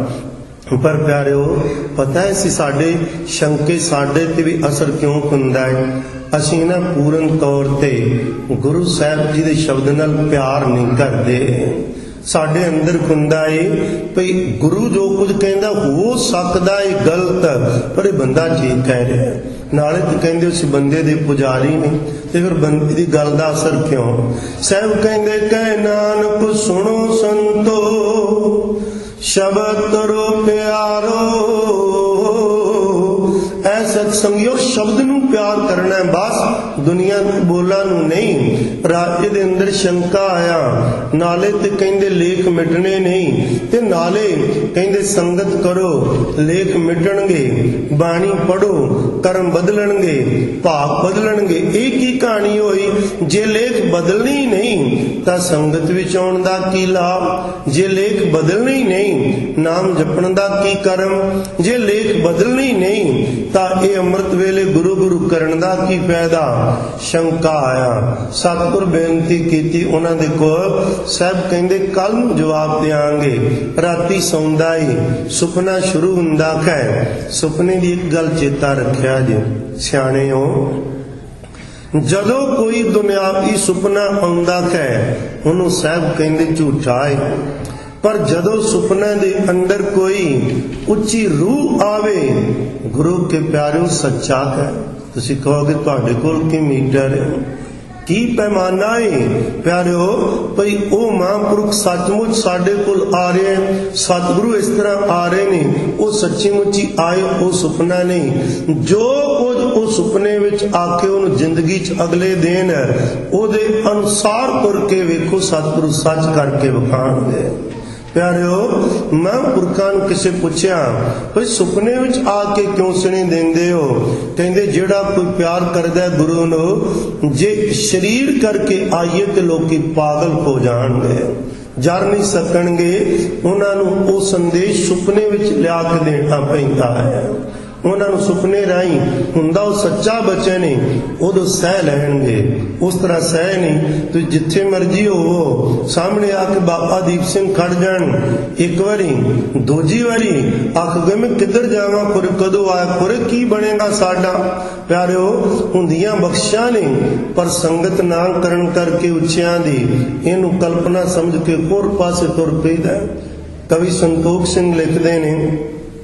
ਪਰ ਪਿਆਰਿਓ ਪਤਾ ਹੈ ਸੀ ਸਾਡੇ ਸ਼ੰਕੇ ਸਾਡੇ ਤੇ ਵੀ ਅਸਰ ਕਿਉਂ ਹੁੰਦਾ ਹੈ। ਅਸੀਂ ਨਾ ਪੂਰਨ ਤੌਰ ਤੇ ਗੁਰੂ ਸਾਹਿਬ ਜੀ ਦੇ ਸ਼ਬਦ ਨਾਲ ਪਿਆਰ ਨਹੀਂ ਕਰਦੇ। ਸਾਡੇ ਅੰਦਰ ਹੁੰਦਾ ਏ ਭਈ ਗੁਰੂ ਜੋ ਕੁਝ ਕਹਿੰਦਾ ਹੋ ਸਕਦਾ ਏ ਗਲਤ, ਪਰ ਇਹ ਬੰਦਾ ਠੀਕ ਕਹਿ ਰਿਹਾ। ਨਾਲੇ ਤੇ ਕਹਿੰਦੇ ਉਸ ਬੰਦੇ ਦੇ ਪੁਜਾਰੀ ਨੇ, ਤੇ ਫਿਰ ਬੰਦੇ ਦੀ ਗੱਲ ਦਾ ਅਸਰ ਕਿਉਂ। ਸਾਹਿਬ ਕਹਿੰਦੇ ਕਹਿ ਨਾਨਕ ਸੁਣੋ ਸੰਤੋ ਸ਼ਬਦ ਕਰੋ ਪਿਆਰੋ। ਐ ਸਤ ਸੰਗਿਓ ਸ਼ਬਦ ਨੂੰ ਪਿਆਰ ਕਰਨਾ ਹੈ ਬਸ, ਦੁਨੀਆ ਦੇ ਬੋਲਾਂ ਨੂੰ ਨਹੀਂ। ਰਾਜੇ ਦੇ ਅੰਦਰ ਸ਼ੰਕਾ ਆਇਆ, ਨਾਲੇ ਤੇ ਕਹਿੰਦੇ ਲੇਖ ਮਿਟਣੇ ਨਹੀਂ, ਤੇ ਨਾਲੇ ਕਹਿੰਦੇ ਸੰਗਤ ਕਰੋ ਲੇਖ ਮਿਟਣਗੇ, ਬਾਣੀ ਪੜੋ ਕਰਮ ਬਦਲਣਗੇ, ਭਾਗ ਬਦਲਣਗੇ। ਇਹ ਕੀ ਕਹਾਣੀ ਹੋਈ, ਜੇ ਲੇਖ ਬਦਲਣੀ ਨਹੀਂ ਤਾਂ ਸੰਗਤ ਵਿੱਚ ਆਉਣ ਦਾ ਕੀ ਲਾਭ, ਜੇ ਲੇਖ ਬਦਲਣੀ ਨਹੀਂ ਨਾਮ ਜਪਣ ਦਾ ਕੀ ਕਰਮ, ਜੇ ਲੇਖ ਬਦਲਣੀ ਨਹੀਂ ਤਾਂ ਇਹ ਅੰਮ੍ਰਿਤ ਵੇਲੇ ਗੁਰੂ ਗੁਰੂ ਕਰਨ ਦਾ ਕੀ ਫਾਇਦਾ। ਸ਼ੰਕਾ ਆਇਆ, ਸਤਿਗੁਰ ਬੇਨਤੀ ਕੀਤੀ ਉਹਨਾਂ ਦੇ ਕੋਲ। ਸਾਹਿਬ ਕਹਿੰਦੇ ਕੱਲ ਨੂੰ ਜਵਾਬ ਦਿਆਂਗੇ। ਰਾਤੀ ਸੌਂਦਾ ਹੀ ਸੁਪਨਾ ਸ਼ੁਰੂ ਹੁੰਦਾ ਹੈ। ਸੁਪਨੇ ਦੀ ਇੱਕ ਗੱਲ ਚੇਤਾ ਰੱਖਿਆ ਜੀ ਸਿਆਣੇ ਹੋ, ਜਦੋਂ ਕੋਈ ਦੁਨਿਆਵੀ ਸੁਪਨਾ ਆਉਂਦਾ ਹੈ ਉਹਨੂੰ ਸਾਹਿਬ ਕਹਿੰਦੇ ਝੂਠਾ ਹੈ, ਪਰ ਜਦੋਂ ਸੁਪਨੇ ਦੇ ਅੰਦਰ ਕੋਈ ਉੱਚੀ ਰੂਹ ਆਵੇ ਗੁਰੂ ਕੇ ਪਿਆਰਿਓ ਸੱਚਾ ਹੈ। ਤੁਸੀਂ ਕਹੋਗੇ ਤੁਹਾਡੇ ਕੋਲ ਕੀ ਮੀਟਰ ਹੈ, ਕੀ ਪੈਮਾਨਾ ਹੈ ਪਿਆਰਿਓ, ਭਈ ਉਹ ਮਹਾਂਪੁਰਖ ਸੱਚਮੁੱਚ ਸਾਡੇ ਕੋਲ ਆ ਰਹੇ ਹਨ, ਸਤਿਗੁਰੂ ਇਸ ਤਰ੍ਹਾਂ ਆ ਰਹੇ ਨੇ, ਉਹ ਸੱਚੀ ਮੁੱਚੀ ਆਏ, ਉਹ ਸੁਪਨਾ ਨਹੀਂ। ਜੋ ਕੁਝ ਉਹ ਸੁਪਨੇ ਵਿੱਚ ਆਕੇ ਉਹਨੂੰ ਜ਼ਿੰਦਗੀ 'ਚ ਅਗਲੇ ਦਿਨ ਉਹਦੇ ਅਨੁਸਾਰ ਤੁਰ ਕੇ ਵੇਖੋ ਸਤਿਗੁਰੂ ਸੱਚ ਕਰਕੇ ਵਿਖਾਣਗੇ। ਪਿਆਰਿਓ ਮਹਾਂਪੁਰਖਾਂ ਨੂੰ ਕਿਸੇ ਪੁੱਛਿਆ ਭਈ ਸੁਪਨੇ ਵਿੱਚ ਆ ਕੇ ਕਿਉਂ ਸੁਣੇ ਦਿੰਦੇ ਹੋ, ਕਹਿੰਦੇ ਜਿਹੜਾ ਕੋਈ ਪਿਆਰ ਕਰਦਾ ਗੁਰੂ ਨੂੰ, ਜੇ ਸਰੀਰ ਕਰਕੇ ਆਈਏ ਤੇ ਲੋਕੀ ਪਾਗਲ ਹੋ ਜਾਣਗੇ, ਜਰ ਨਹੀਂ ਸਕਣਗੇ। ਉਹਨਾਂ ਨੂੰ ਉਹ ਸੰਦੇਸ਼ ਸੁਪਨੇ ਵਿੱਚ ਲਿਆ ਕੇ ਦੇਣਾ ਪੈਂਦਾ ਹੈ। ਉਹਨਾਂ ਨੂੰ ਸੁਪਨੇ ਰਾਹੀਂ ਹੁੰਦਾ ਉਹ ਸੱਚਾ ਬਚਨ ਨੇ, ਉਦੋਂ ਸਹਿ ਲੈਣਗੇ। ਉਸ ਤਰ੍ਹਾਂ ਸਹਿ ਨਹੀਂ, ਤੁਸੀਂ ਜਿੱਥੇ ਮਰਜੀ ਹੋਵੋ ਸਾਹਮਣੇ ਆ ਕੇ ਬਾਬਾ ਦੀਪ ਸਿੰਘ ਖੜ ਜਾਣ, ਇੱਕ ਵਾਰੀ ਦੂਜੀ ਵਾਰੀ ਆਖੋਗੇ ਮੈਂ ਕਿੱਧਰ ਜਾਵਾਂ, ਖੁਰ ਕਦੋਂ ਆਇਆ, ਖੁਰ ਕੀ ਬਣੇਗਾ ਸਾਡਾ। ਪਿਆਰਿਓ ਹੁੰਦੀਆਂ ਬਖਸ਼ਾਂ ਨੇ, ਪਰ ਸੰਗਤ ਨਾ ਕਰਨ ਕਰਕੇ ਉੱਚਿਆਂ ਦੀ ਇਹਨੂੰ ਕਲਪਨਾ ਸਮਝ ਕੇ ਹੋਰ ਪਾਸੇ ਤੁਰ ਪਈਦਾ। ਕਵੀ ਸੰਤੋਖ ਸਿੰਘ ਲਿਖਦੇ ਨੇ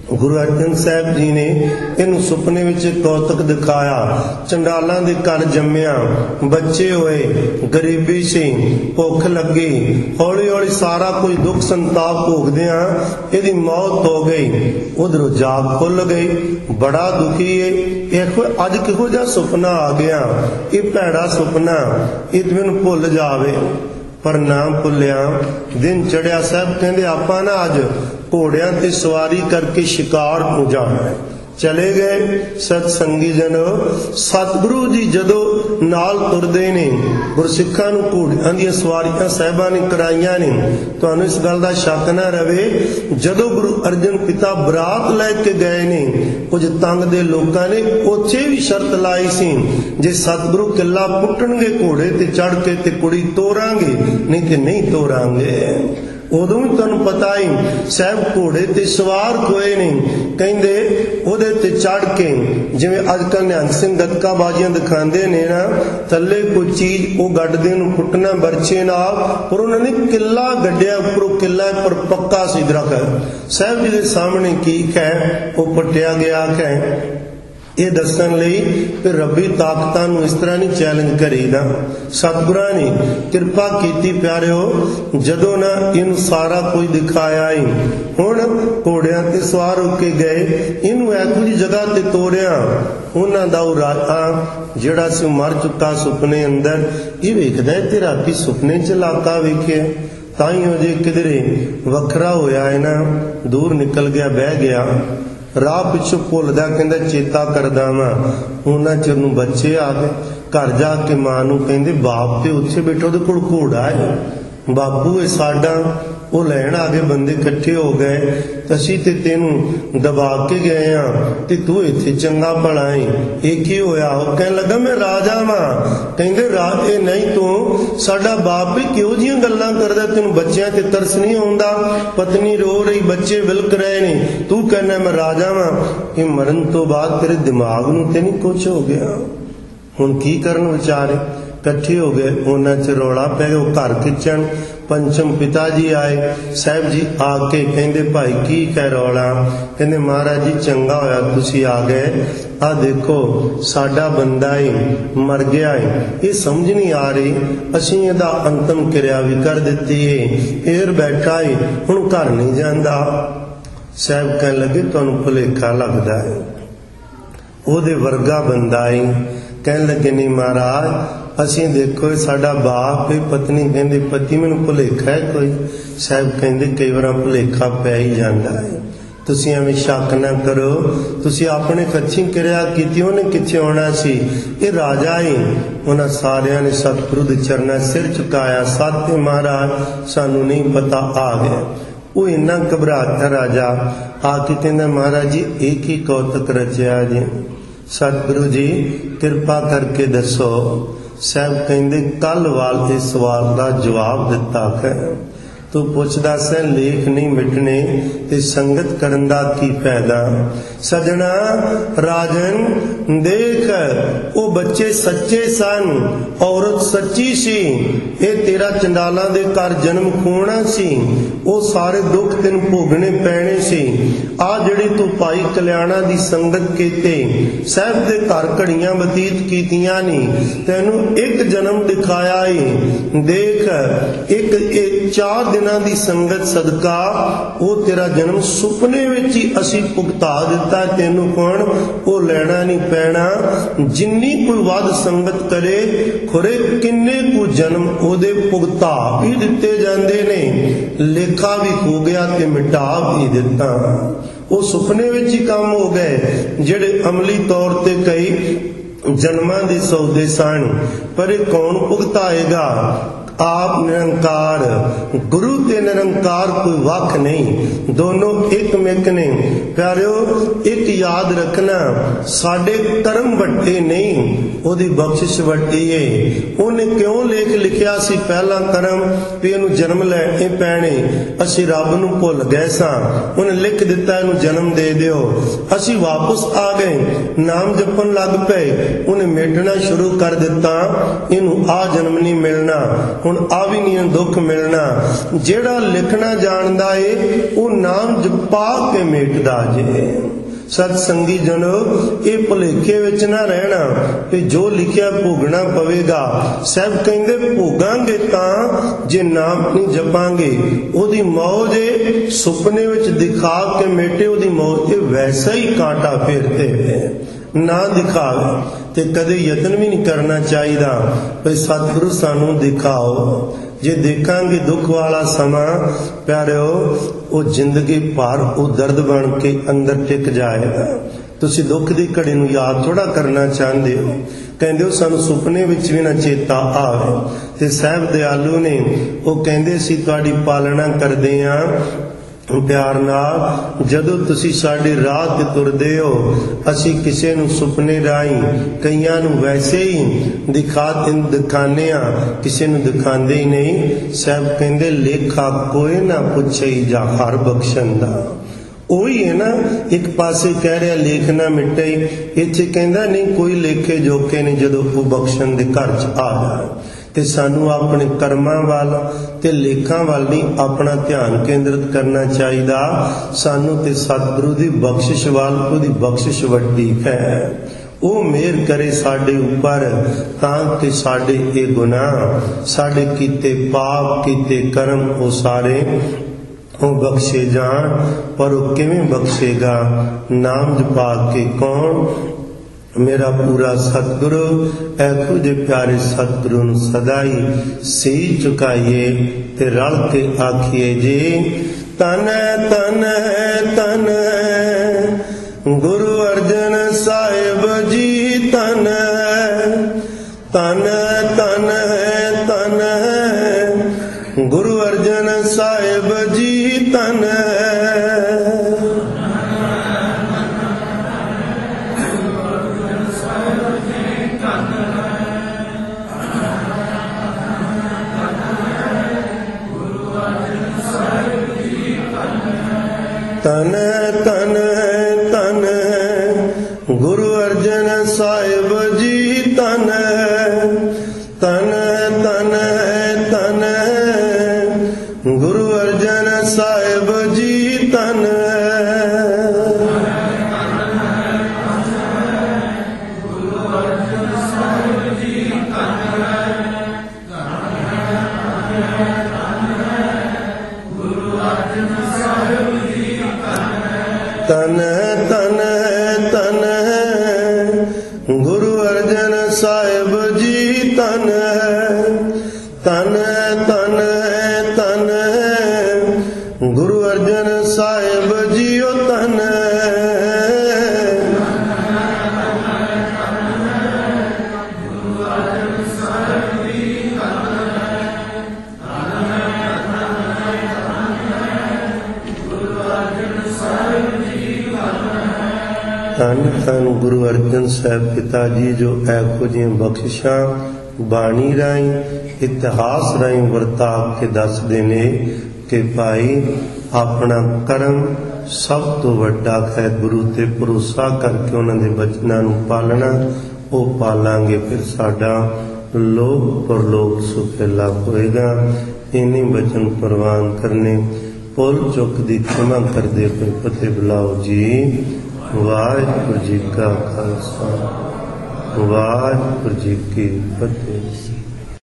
गुरु अर्जन साहब जी ने इनू सुपने विच कौतक दिखाया। चंडालां दे घर जम्मिया, बच्चे होए, गरीबी सी, भुख लगी, हौली हौली सारा कुछ दुख संताप भोगदियां इहदी मौत हो गई। उधरों जाग खुल गई, बड़ा दुखी है। एक अज किहो जिहा सुपना आ गया, ये भैड़ा सुपना, ये मैनूं भुल जावे। पर नाम भुलिया। दिन चढ़िया, साहब कहंदे आपां ना अज घोड़ियां ते सवारी करके शिकार नूं जाना है। चले गए सतसंगी जन। सतगुरु जी जदों नाल तुरदे ने, गुरसिखां नूं घोड़ियां दी सवारियां साहिबां ने कराईयां ने। तुहानूं इस गल दा शक ना रवे, जदों गुरु अर्जन पिता बरात लैके गए ने, कुछ तंग दे लोकां ने उत्थे भी शर्त लाई सी, जे सतगुरु किला पुट्टणगे घोड़े ते चढ़ के ते कुड़ी तोरांगे, नहीं ते नहीं तोरांगे। उदों भी तुहानूं पता ही साहब घोड़े ते सवार कोई नहीं, कहंदे ओहदे ते चढ़ के जिवें अजकल निहंग सिंह गतका बाजियां दिखांदे ने ना, थल्ले कोई चीज वो गड्डदे नूं पुट्टना बरछे नाल, पर उन्होंने किला गड्डिया, उपरों किला पर पक्का सी दरखत। साहब जी दे सामने की है वो पट्टिया गया है। ये दसन लई कि रब्बी ताकतां नूं इस तरह नहीं चैलेंज करीदा। सतगुरां ने किरपा कीती प्यारिओ, जदों ना इनू सारा कुछ दिखाया ही, हुण घोड़ियां ते सवार होके गए, इनू ऐसी जी जगह ते तोरिया, उन्हां दा ओ राजा जिहड़ा सी मर चुका सुपने अंदर, ये वेखदा है ते राती सुपने च इलाका वेखिआ, ताईं जे किधरे वखरा होया है ना, दूर निकल गया, बह गया। राह पिछों भुलदा कहंदा चेता करदा वां, उन्हां चिर नूं बच्चे आ गए। घर जाके मां नूं कहंदे बाप ते उत्थे बैठो, उहदे कोल घोड़ा है, बापू है साडा, वो लैण आ गए। बंदे इकट्ठे हो गए, असीं ते तैनूं दबा के गए हां ते तू इत्थे चंगा भला है, ये की होया? वो कहण लगा मैं राजा वां। कहंदे राजे नहीं, तू साडा बाप भी किहो जिहियां गल्लां करदा, तैनूं बच्चियां ते तरस नहीं आउंदा, पत्नी रो रही, बच्चे विलक रहे ने, तू कहना मैं राजा वां। कि मरण तो बाद तेरे दिमाग नूं ते नहीं कुछ हो गया? हुण की करन विचारे? इकट्ठे हो गए, उन्हां च रौला पै गया। वो घर खिच्चण, पंचम पिता जी आए। साहब जी आके कहंदे भाई की कह रौला? कहंदे महाराज जी चंगा होया तुसी आ गए, आ देखो साडा बंदा ही मर गया है, ये समझ नहीं आ रही, असीं इहदा अंतम क्रिया भी कर दित्ती है, फिर बैठा है, हुण घर नहीं जांदा। साहब कहण लगे तुहानूं भुलेखा लगदा है, ओहदे वर्गा बंदा है। कहण लगे नहीं महाराज, असीं देखो साडा बाप है, पत्नी कहंदी पति, मैनूं भुलेखा है कोई? साहब कहंदे कई बार भुलेखा पै ही जांदा है, तुसीं एवें शक ना करो, तुसीं अपने हत्थीं क्रिया कीती, उहने कित्थे आउणा सी, ये राजा ही। उन्हां सारियां ने सतगुरु दे चरनां सिर झुकाया, सत्य महाराज सानूं नहीं पता, आ गया। वो इन्ना घबराता राजा आके कहंदा महाराज जी एक ही कौतक रचिया जी, सतगुरु जी किरपा करके दसो। साहब कहंदे कल वाले सवाल का जवाब दिता है, तू पुछदा सै लेख नहीं मिटने ते संगत करन दा की फायदा। सजना राजन देख, वो बच्चे सच्चे सन, औरत सच्ची सी, ये तेरा चंडाला दे घर जन्म खोना सी, वो सारे दुख तेन भोगने पैने सी। आ जिहड़ी तू भाई कल्याणा दी संगत कीते, साहब दे घर घड़ियां बतीत कीतियां नी, तैनू एक जन्म दिखाया ही। देख एक, एक चार दिन दी संगत सदका वो तेरा जन्म सुपने विच ही असी भुगता दिता, तेनू कौन वो लेना नहीं पैना। जिन्नी कोई वध संगत करे, खुरे किन्ने को जन्म ओदे भुगता भी दिते जांदे ने, लेखा भी हो गया ते मिटा भी दिता। वो सुपने विच ही काम हो गए, जेड़े अमली तौर ते कई जन्मां दे सौदे सन, पर कौन भुगताएगा? आप निरंकार, गुरु ते निरंकार कोई वख नहीं, दोनों एक मिक ने। प्यारिओ एक याद रखना, साडे कर्म वड्डे नहीं, ओदी बख्शिश वड्डी है। उन्हें क्यों लेख लिखिया सी पहला कर्म भी इहनूं जन्म लैणे पैणे, असीं रब नूं भुल गए सां, उन्हें लिख दिता इहनूं जन्म दे दिओ, असीं वापस आ गए, नाम जपन लग पए, उन्हें मेटना शुरू कर दिता, इहनूं आ जन्म नहीं मिलना। हुण आ भी नहीं दुख मिलना। जेड़ा लिखना जानदा ए वो नाम जपा के मेटदा जे। सत्संगी जनो ये भुलेखे विच ना रहना कि जो लिखिया भोगना पवेगा। सब कहंदे भोगांगे तां जे नाम नहीं जपांगे। ओदी मौज ए सुपने विच दिखा के मेटे, ओदी मौज ए वैसा ही कांटा फेरते हैं ना दिखावे ते कदे यतन भी नहीं करना चाहिए भाई सतगुरु सानू दिखाओ। जे देखांगे दुख वाला समा प्यारिओ वो जिंदगी भर वो दर्द बन के अंदर टिक जाएगा। तुसी दुख की घड़ी नूं याद थोड़ा करना चाहते हो, कहंदे हो सानू सुपने विच भी ना चेता आवे। ते साहब दयालु ने वो कहंदे सी तुहाडी पालना करदे आ प्यार नाल। जदों तुसी साडे राह ते तुरदे हो असी किसे नूं सुपने राही कईयां नूं वैसे ही दिखा दिखाने आ, किसे नूं दिखांदे ही नहीं। साहब कहंदे लेखा कोई ना पुछे जा हर बख्शन दा। ओही है ना, एक पासे कह रहा लेख ना मिटे, इत्थे कहंदा नहीं कोई लेखे जोखे नहीं जदों वो बख्शन दे घर च आ जाए। ते सानू अपने कर्मां वाल ते लेखां वाल नहीं अपना ध्यान केंद्रित करना चाहिए। सानू ते सतगुरु दी बख्शिश वाल, ओदी बख्शिश वड्डी है। वो मेहर करे साडे उपर तां कि साडे ये गुनाह साडे कीते पाप कीते कर्म वो सारे वो बख्शे जान। पर वो किवें बख्शेगा? नाम जपा के। कौन? मेरा पूरा सतगुरु। ऐखो जे प्यारे सतगुरु नूं सदा ही सही चुकाइए ते रल के आखिए जी तन तन तन गुरु अर्जन साहिब जी तन तन तन तन गुरु अर्जन साहिब जी तन। तन तन तन गुरु अर्जन साहिब जी तन तन तन तन गुरु अर्जन साहिब जी तन। तन तन तन गुरु अर्जन साहिब जी तन तन तन तन गुरु अर्जन साहिब जी ओ तन। धन धन गुरु अर्जन साहब पिता जी जो ऐहो जिहियां बख्शिशां बाणी राई इतिहास राई वरता के दसदे ने कि भाई अपना कर्म सब तो वड्डा है। गुरु ते भरोसा करके उन्हां दे बचनां नूं पालना, वो पालांगे फिर साडा लोक परलोक सुखेला होएगा। इन्हीं बचन प्रवान करने भुल चुक दी क्षमा कर दे फिर फतेह बुलाओ जी। वाहिगुरू जी का खालसा वाहिगुरू जी की फतेह।